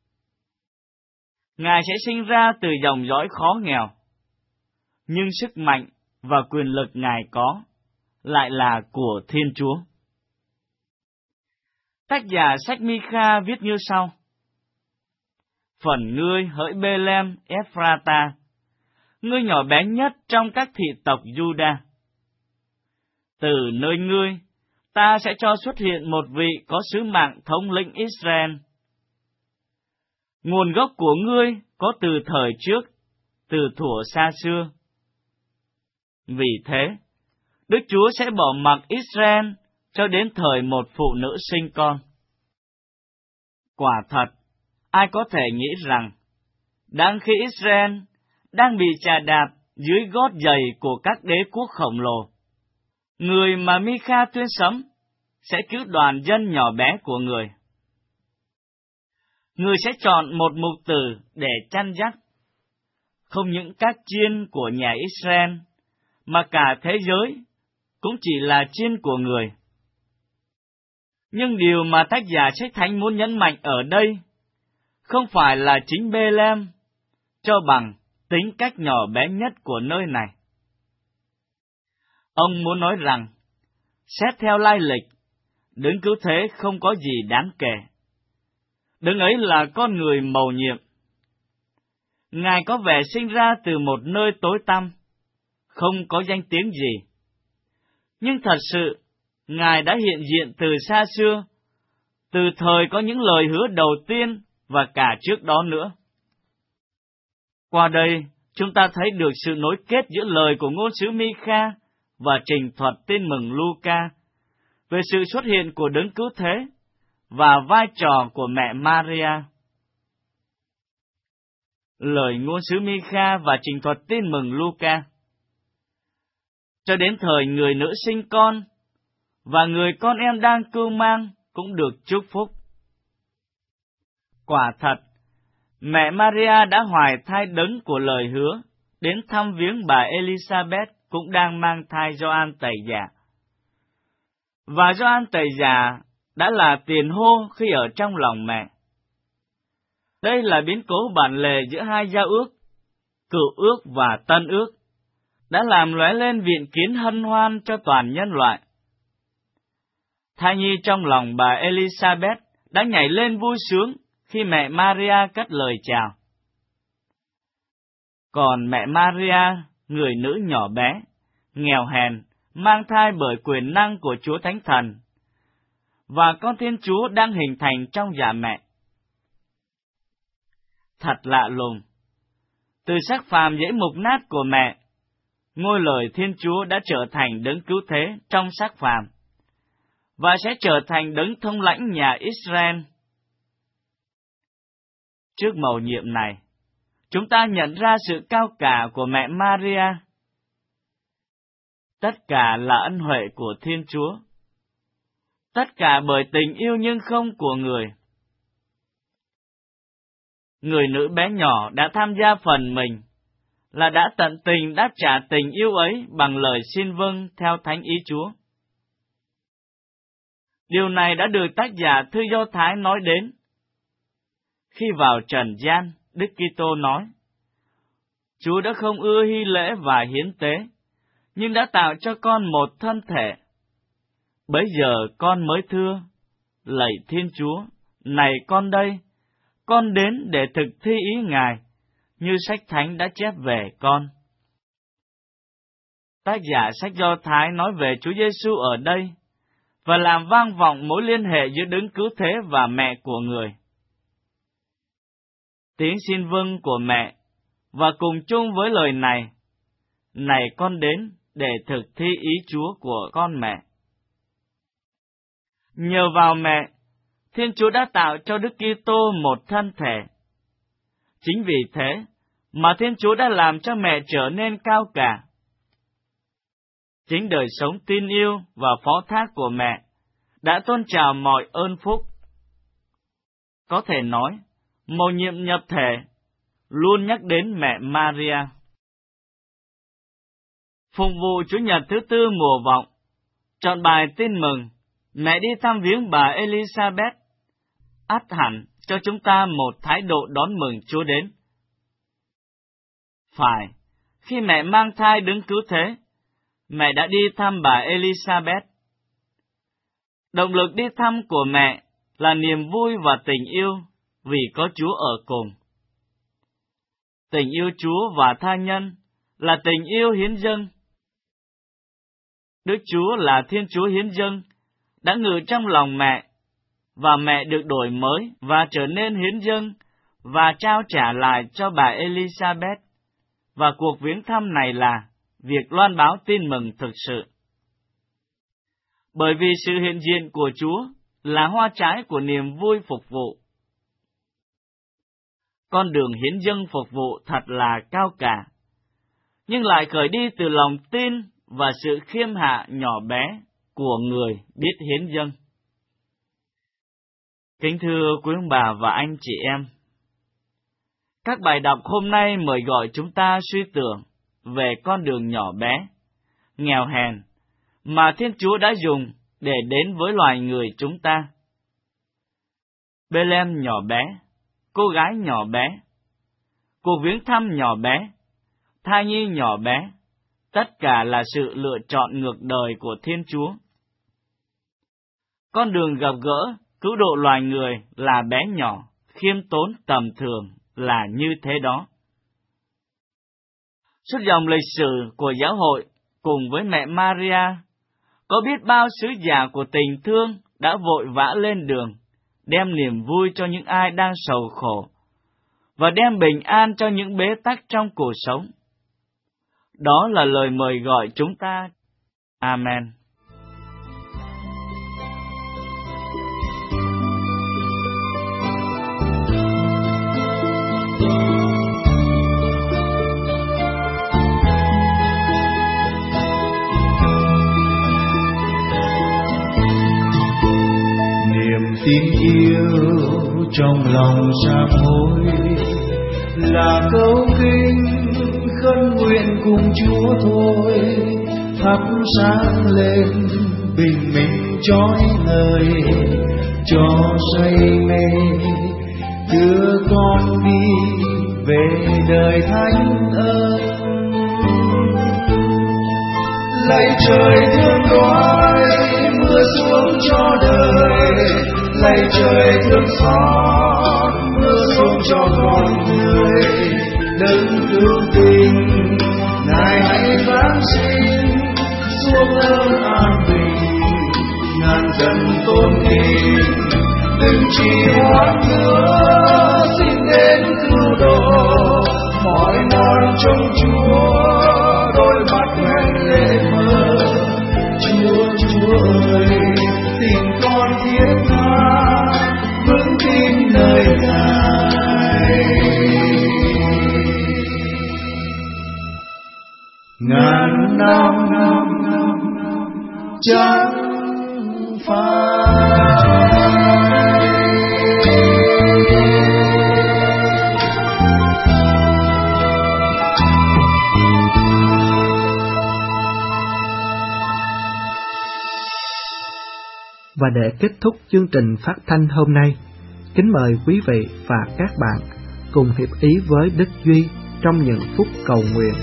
Ngài sẽ sinh ra từ dòng dõi khó nghèo, nhưng sức mạnh và quyền lực Ngài có lại là của Thiên Chúa. Tác giả sách Mi-kha viết như sau: Phần ngươi hỡi Bê-lem Ephrata, ngươi nhỏ bé nhất trong các thị tộc Juda. Từ nơi ngươi, ta sẽ cho xuất hiện một vị có sứ mạng thống lĩnh Israel. Nguồn gốc của ngươi có từ thời trước, từ thuở xa xưa. Vì thế, Đức Chúa sẽ bỏ mặc Israel cho đến thời một phụ nữ sinh con. Quả thật, ai có thể nghĩ rằng, đang khi Israel đang bị chà đạp dưới gót giày của các đế quốc khổng lồ, người mà Mi-kha tuyên sấm sẽ cứu đoàn dân nhỏ bé của người. Người sẽ chọn một mục tử để chăn dắt, không những các chiên của nhà Israel, mà cả thế giới cũng chỉ là chiên của người. Nhưng điều mà tác giả sách thánh muốn nhấn mạnh ở đây không phải là chính Bê-lem, cho bằng tính cách nhỏ bé nhất của nơi này. Ông muốn nói rằng, xét theo lai lịch, đấng cứu thế không có gì đáng kể. Đấng ấy là con người mầu nhiệm. Ngài có vẻ sinh ra từ một nơi tối tăm, không có danh tiếng gì. Nhưng thật sự, Ngài đã hiện diện từ xa xưa, từ thời có những lời hứa đầu tiên và cả trước đó nữa. Qua đây, chúng ta thấy được sự nối kết giữa lời của ngôn sứ Mi-kha và trình thuật tin mừng Luca về sự xuất hiện của đấng cứu thế và vai trò của mẹ Maria. Lời ngôn sứ Mi-kha và trình thuật tin mừng Luca. Cho đến thời người nữ sinh con, và người con em đang cưu mang cũng được chúc phúc. Quả thật, mẹ Maria đã hoài thai đấng của lời hứa, đến thăm viếng bà Elizabeth cũng đang mang thai Gioan Tẩy Giả. Và Gioan Tẩy Giả đã là tiền hô khi ở trong lòng mẹ. Đây là biến cố bản lề giữa hai giao ước, Cựu ước và Tân ước, đã làm lóe lên viện kiến hân hoan cho toàn nhân loại. Thai nhi trong lòng bà Elizabeth đã nhảy lên vui sướng khi mẹ Maria cất lời chào. Còn mẹ Maria, người nữ nhỏ bé, nghèo hèn, mang thai bởi quyền năng của Chúa Thánh Thần, và con Thiên Chúa đang hình thành trong dạ mẹ. Thật lạ lùng, từ xác phàm dễ mục nát của mẹ, ngôi lời Thiên Chúa đã trở thành đấng cứu thế trong xác phàm, và sẽ trở thành đấng thống lãnh nhà Israel. Trước mầu nhiệm này, chúng ta nhận ra sự cao cả của mẹ Maria. Tất cả là ân huệ của Thiên Chúa. Tất cả bởi tình yêu nhưng không của người. Người nữ bé nhỏ đã tham gia phần mình, là đã tận tình đáp trả tình yêu ấy bằng lời xin vâng theo thánh ý Chúa. Điều này đã được tác giả thư Do Thái nói đến. Khi vào trần gian, Đức Kitô nói, Chúa đã không ưa hy lễ và hiến tế, nhưng đã tạo cho con một thân thể. Bấy giờ con mới thưa, lạy Thiên Chúa, này con đây, con đến để thực thi ý Ngài, như sách Thánh đã chép về con. Tác giả sách Do Thái nói về Chúa Giêsu ở đây, và làm vang vọng mối liên hệ giữa đấng cứu thế và mẹ của người. Tiếng xin vâng của mẹ, và cùng chung với lời này, này con đến để thực thi ý Chúa của con mẹ. Nhờ vào mẹ, Thiên Chúa đã tạo cho Đức Kitô một thân thể. Chính vì thế mà Thiên Chúa đã làm cho mẹ trở nên cao cả. Chính đời sống tin yêu và phó thác của mẹ đã tôn trào mọi ơn phúc. Có thể nói, mầu nhiệm nhập thể luôn nhắc đến mẹ Maria. Phục vụ Chủ nhật thứ tư mùa vọng, chọn bài tin mừng, mẹ đi thăm viếng bà Elizabeth, ắt hẳn cho chúng ta một thái độ đón mừng Chúa đến. Phải, khi mẹ mang thai đấng cứu thế, mẹ đã đi thăm bà Elizabeth. Động lực đi thăm của mẹ là niềm vui và tình yêu vì có Chúa ở cùng. Tình yêu Chúa và tha nhân là tình yêu hiến dâng. Đức Chúa là Thiên Chúa hiến dâng, đã ngự trong lòng mẹ, và mẹ được đổi mới và trở nên hiến dâng và trao trả lại cho bà Elizabeth. Và cuộc viếng thăm này là việc loan báo tin mừng thực sự. Bởi vì sự hiện diện của Chúa là hoa trái của niềm vui phục vụ. Con đường hiến dâng phục vụ thật là cao cả, nhưng lại khởi đi từ lòng tin và sự khiêm hạ nhỏ bé của người biết hiến dâng. Kính thưa quý ông bà và anh chị em, các bài đọc hôm nay mời gọi chúng ta suy tưởng về con đường nhỏ bé, nghèo hèn mà Thiên Chúa đã dùng để đến với loài người chúng ta. Bethlehem nhỏ bé, cô gái nhỏ bé, cuộc viếng thăm nhỏ bé, thai nhi nhỏ bé, tất cả là sự lựa chọn ngược đời của Thiên Chúa. Con đường gặp gỡ, cứu độ loài người là bé nhỏ, khiêm tốn tầm thường là như thế đó. Suốt dòng lịch sử của giáo hội cùng với mẹ Maria, có biết bao sứ giả của tình thương đã vội vã lên đường, đem niềm vui cho những ai đang sầu khổ, và đem bình an cho những bế tắc trong cuộc sống. Đó là lời mời gọi chúng ta. Amen. Tin yêu trong lòng sám hối là câu kinh khấn nguyện cùng Chúa thôi, thắp sáng lên bình minh chói ngời, cho say mê đưa con đi về đời thánh ân. Lạy trời thương gói mưa xuống cho đời, lạy trời thương xót mưa xuống cho con người. Đấng cứu tình Ngài hãy giáng sinh xuống ơn an bình, ngàn dặm tôn kính đừng chỉ hoan hứa xin đến cứu độ. Mọi mòn trong Chúa đôi mắt hoen lệ mơ. Chúa ơi tình con thiết tha vững tin lời Ngài. Ngàn năm chẳng phai. Và để kết thúc chương trình phát thanh hôm nay, kính mời quý vị và các bạn cùng hiệp ý với Đức Duy trong những phút cầu nguyện.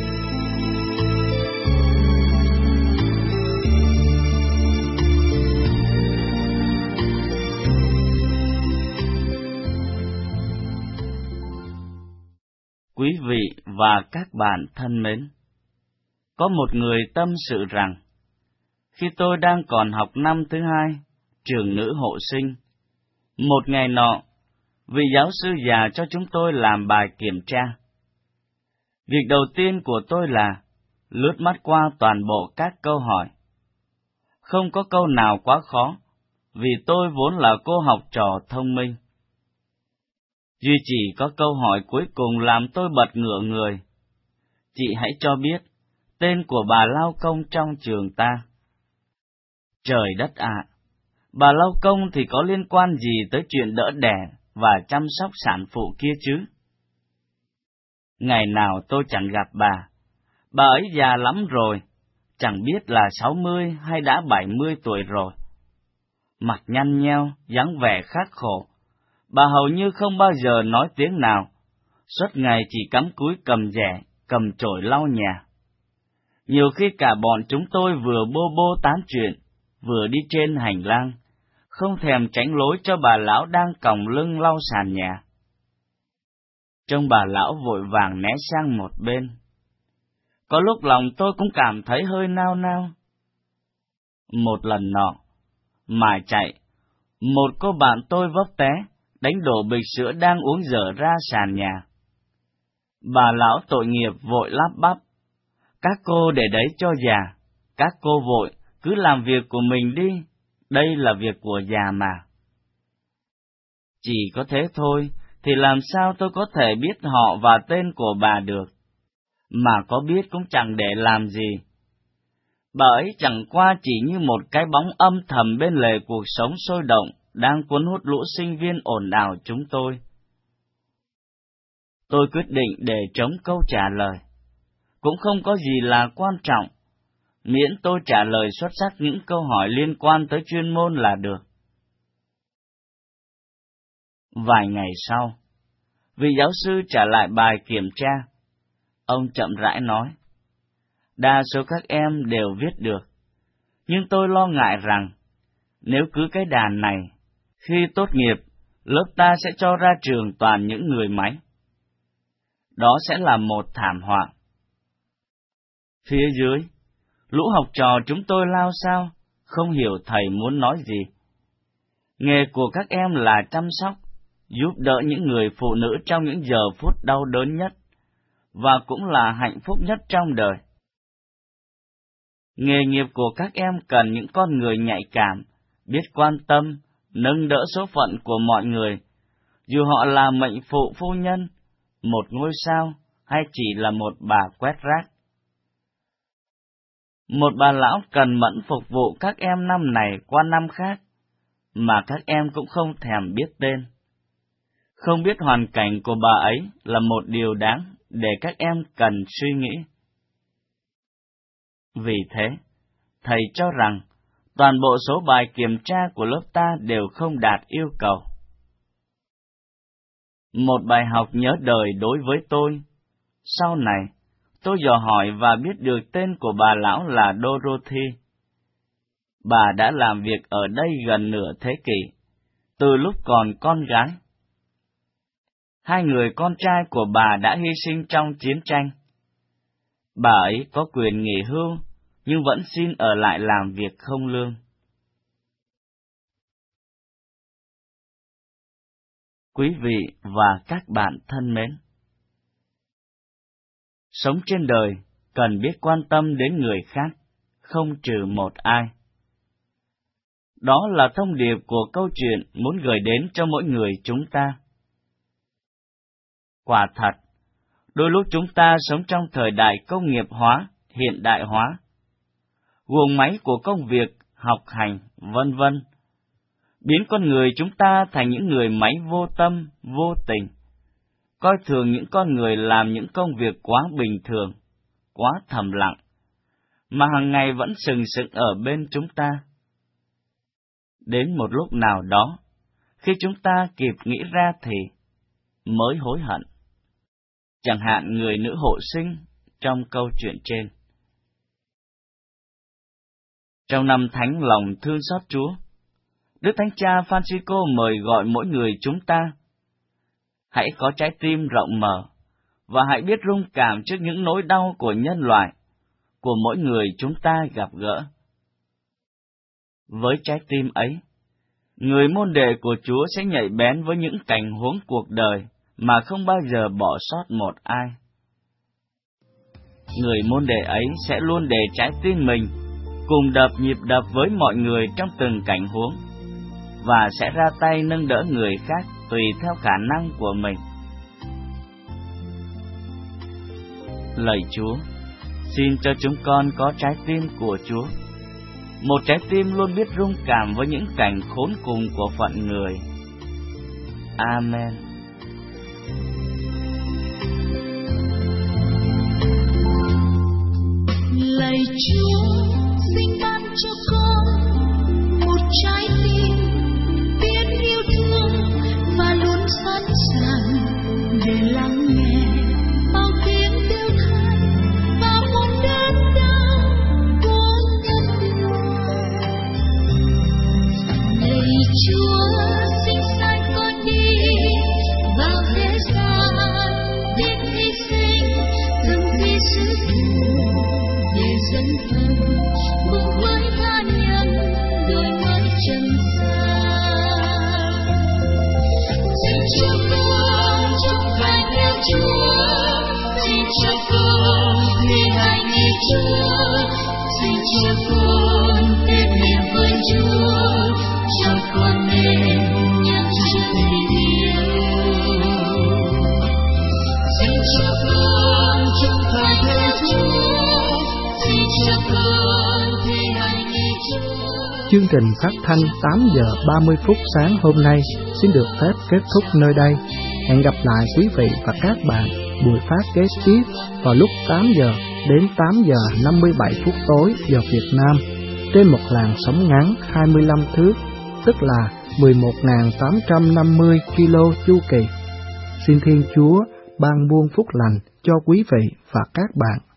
Quý vị và các bạn thân mến, có một người tâm sự rằng, khi tôi đang còn học năm thứ 2, trường nữ hộ sinh, một ngày nọ, vị giáo sư già cho chúng tôi làm bài kiểm tra. Việc đầu tiên của tôi là lướt mắt qua toàn bộ các câu hỏi. Không có câu nào quá khó, vì tôi vốn là cô học trò thông minh. Duy chỉ có câu hỏi cuối cùng làm tôi bật ngửa người. Chị hãy cho biết tên của bà lao công trong trường ta. Trời đất ạ! Bà lao công thì có liên quan gì tới chuyện đỡ đẻ và chăm sóc sản phụ kia chứ? Ngày nào tôi chẳng gặp bà ấy già lắm rồi, chẳng biết là 60 hay đã 70 tuổi rồi. Mặt nhăn nheo, dáng vẻ khắc khổ, bà hầu như không bao giờ nói tiếng nào, suốt ngày chỉ cắm cúi cầm dẻ, cầm chổi lau nhà. Nhiều khi cả bọn chúng tôi vừa bô bô tán chuyện, vừa đi trên hành lang, không thèm tránh lối cho bà lão đang còng lưng lau sàn nhà. Trông bà lão vội vàng né sang một bên. Có lúc lòng tôi cũng cảm thấy hơi nao nao. Một lần nọ, mải chạy, một cô bạn tôi vấp té, đánh đổ bịch sữa đang uống dở ra sàn nhà. Bà lão tội nghiệp vội lắp bắp: "Các cô để đấy cho già, các cô vội, cứ làm việc của mình đi, đây là việc của già mà." Chỉ có thế thôi, thì làm sao tôi có thể biết họ và tên của bà được, mà có biết cũng chẳng để làm gì. Bà ấy chẳng qua chỉ như một cái bóng âm thầm bên lề cuộc sống sôi động, đang cuốn hút lũ sinh viên ồn ào chúng tôi. Tôi quyết định để trống câu trả lời. Cũng không có gì là quan trọng, miễn tôi trả lời xuất sắc những câu hỏi liên quan tới chuyên môn là được. Vài ngày sau, vị giáo sư trả lại bài kiểm tra. Ông chậm rãi nói: "Đa số các em đều viết được, nhưng tôi lo ngại rằng, nếu cứ cái đàn này, khi tốt nghiệp, lớp ta sẽ cho ra trường toàn những người máy. Đó sẽ là một thảm họa." Phía dưới, lũ học trò chúng tôi lao sao, không hiểu thầy muốn nói gì. Nghề của các em là chăm sóc, giúp đỡ những người phụ nữ trong những giờ phút đau đớn nhất, và cũng là hạnh phúc nhất trong đời. Nghề nghiệp của các em cần những con người nhạy cảm, biết quan tâm, nâng đỡ số phận của mọi người, dù họ là mệnh phụ phu nhân, một ngôi sao, hay chỉ là một bà quét rác. Một bà lão cần mẫn phục vụ các em năm này qua năm khác, mà các em cũng không thèm biết tên. Không biết hoàn cảnh của bà ấy là một điều đáng để các em cần suy nghĩ. Vì thế, thầy cho rằng toàn bộ số bài kiểm tra của lớp ta đều không đạt yêu cầu. Một bài học nhớ đời đối với tôi. Sau này, tôi dò hỏi và biết được tên của bà lão là Dorothy. Bà đã làm việc ở đây gần nửa thế kỷ, từ lúc còn con gái. 2 người con trai của bà đã hy sinh trong chiến tranh. Bà ấy có quyền nghỉ hưu, nhưng vẫn xin ở lại làm việc không lương. Quý vị và các bạn thân mến, sống trên đời cần biết quan tâm đến người khác, không trừ một ai. Đó là thông điệp của câu chuyện muốn gửi đến cho mỗi người chúng ta. Quả thật, đôi lúc chúng ta sống trong thời đại công nghiệp hóa, hiện đại hóa, guồng máy của công việc, học hành, vân vân, biến con người chúng ta thành những người máy vô tâm, vô tình, coi thường những con người làm những công việc quá bình thường, quá thầm lặng, mà hàng ngày vẫn sừng sững ở bên chúng ta. Đến một lúc nào đó, khi chúng ta kịp nghĩ ra thì mới hối hận. Chẳng hạn người nữ hộ sinh trong câu chuyện trên. Trong năm thánh lòng thương xót Chúa, Đức Thánh Cha Francisco mời gọi mỗi người chúng ta: hãy có trái tim rộng mở và hãy biết rung cảm trước những nỗi đau của nhân loại, của mỗi người chúng ta gặp gỡ. Với trái tim ấy, người môn đệ của Chúa sẽ nhạy bén với những cảnh huống cuộc đời mà không bao giờ bỏ sót một ai. Người môn đệ ấy sẽ luôn để trái tim mình cùng đập nhịp đập với mọi người trong từng cảnh huống, và sẽ ra tay nâng đỡ người khác tùy theo khả năng của mình. Lạy Chúa, xin cho chúng con có trái tim của Chúa, một trái tim luôn biết rung cảm với những cảnh khốn cùng của phận người. Amen. Lạy Chúa, xin ban cho con một trái tim biết yêu thương và luôn sẵn sàng để lắng nghe bao tiếng kêu than và muôn đớn đau của nhân loại. Lạy Chúa, xin sai con đi vào thế gian, biết hy sinh từng vì sự để dân thân cùng với tha nhân đổi mới chân gian. Xin cho con trung thành theo Chúa, xin cho con thi hành ý Chúa, xin cho con kết niệm với Chúa, cho con nên nhận sự tình yêu. Xin cho con trung thành theo Chúa. Chương trình phát thanh 8 giờ 30 phút sáng hôm nay xin được phép kết thúc nơi đây. Hẹn gặp lại quý vị và các bạn buổi phát kế tiếp vào lúc 8 giờ đến 8 giờ 57 phút tối giờ Việt Nam trên một làn sóng ngắn 25 thước, tức là 11.850 kilo chu kỳ. Xin Thiên Chúa ban buông phúc lành cho quý vị và các bạn.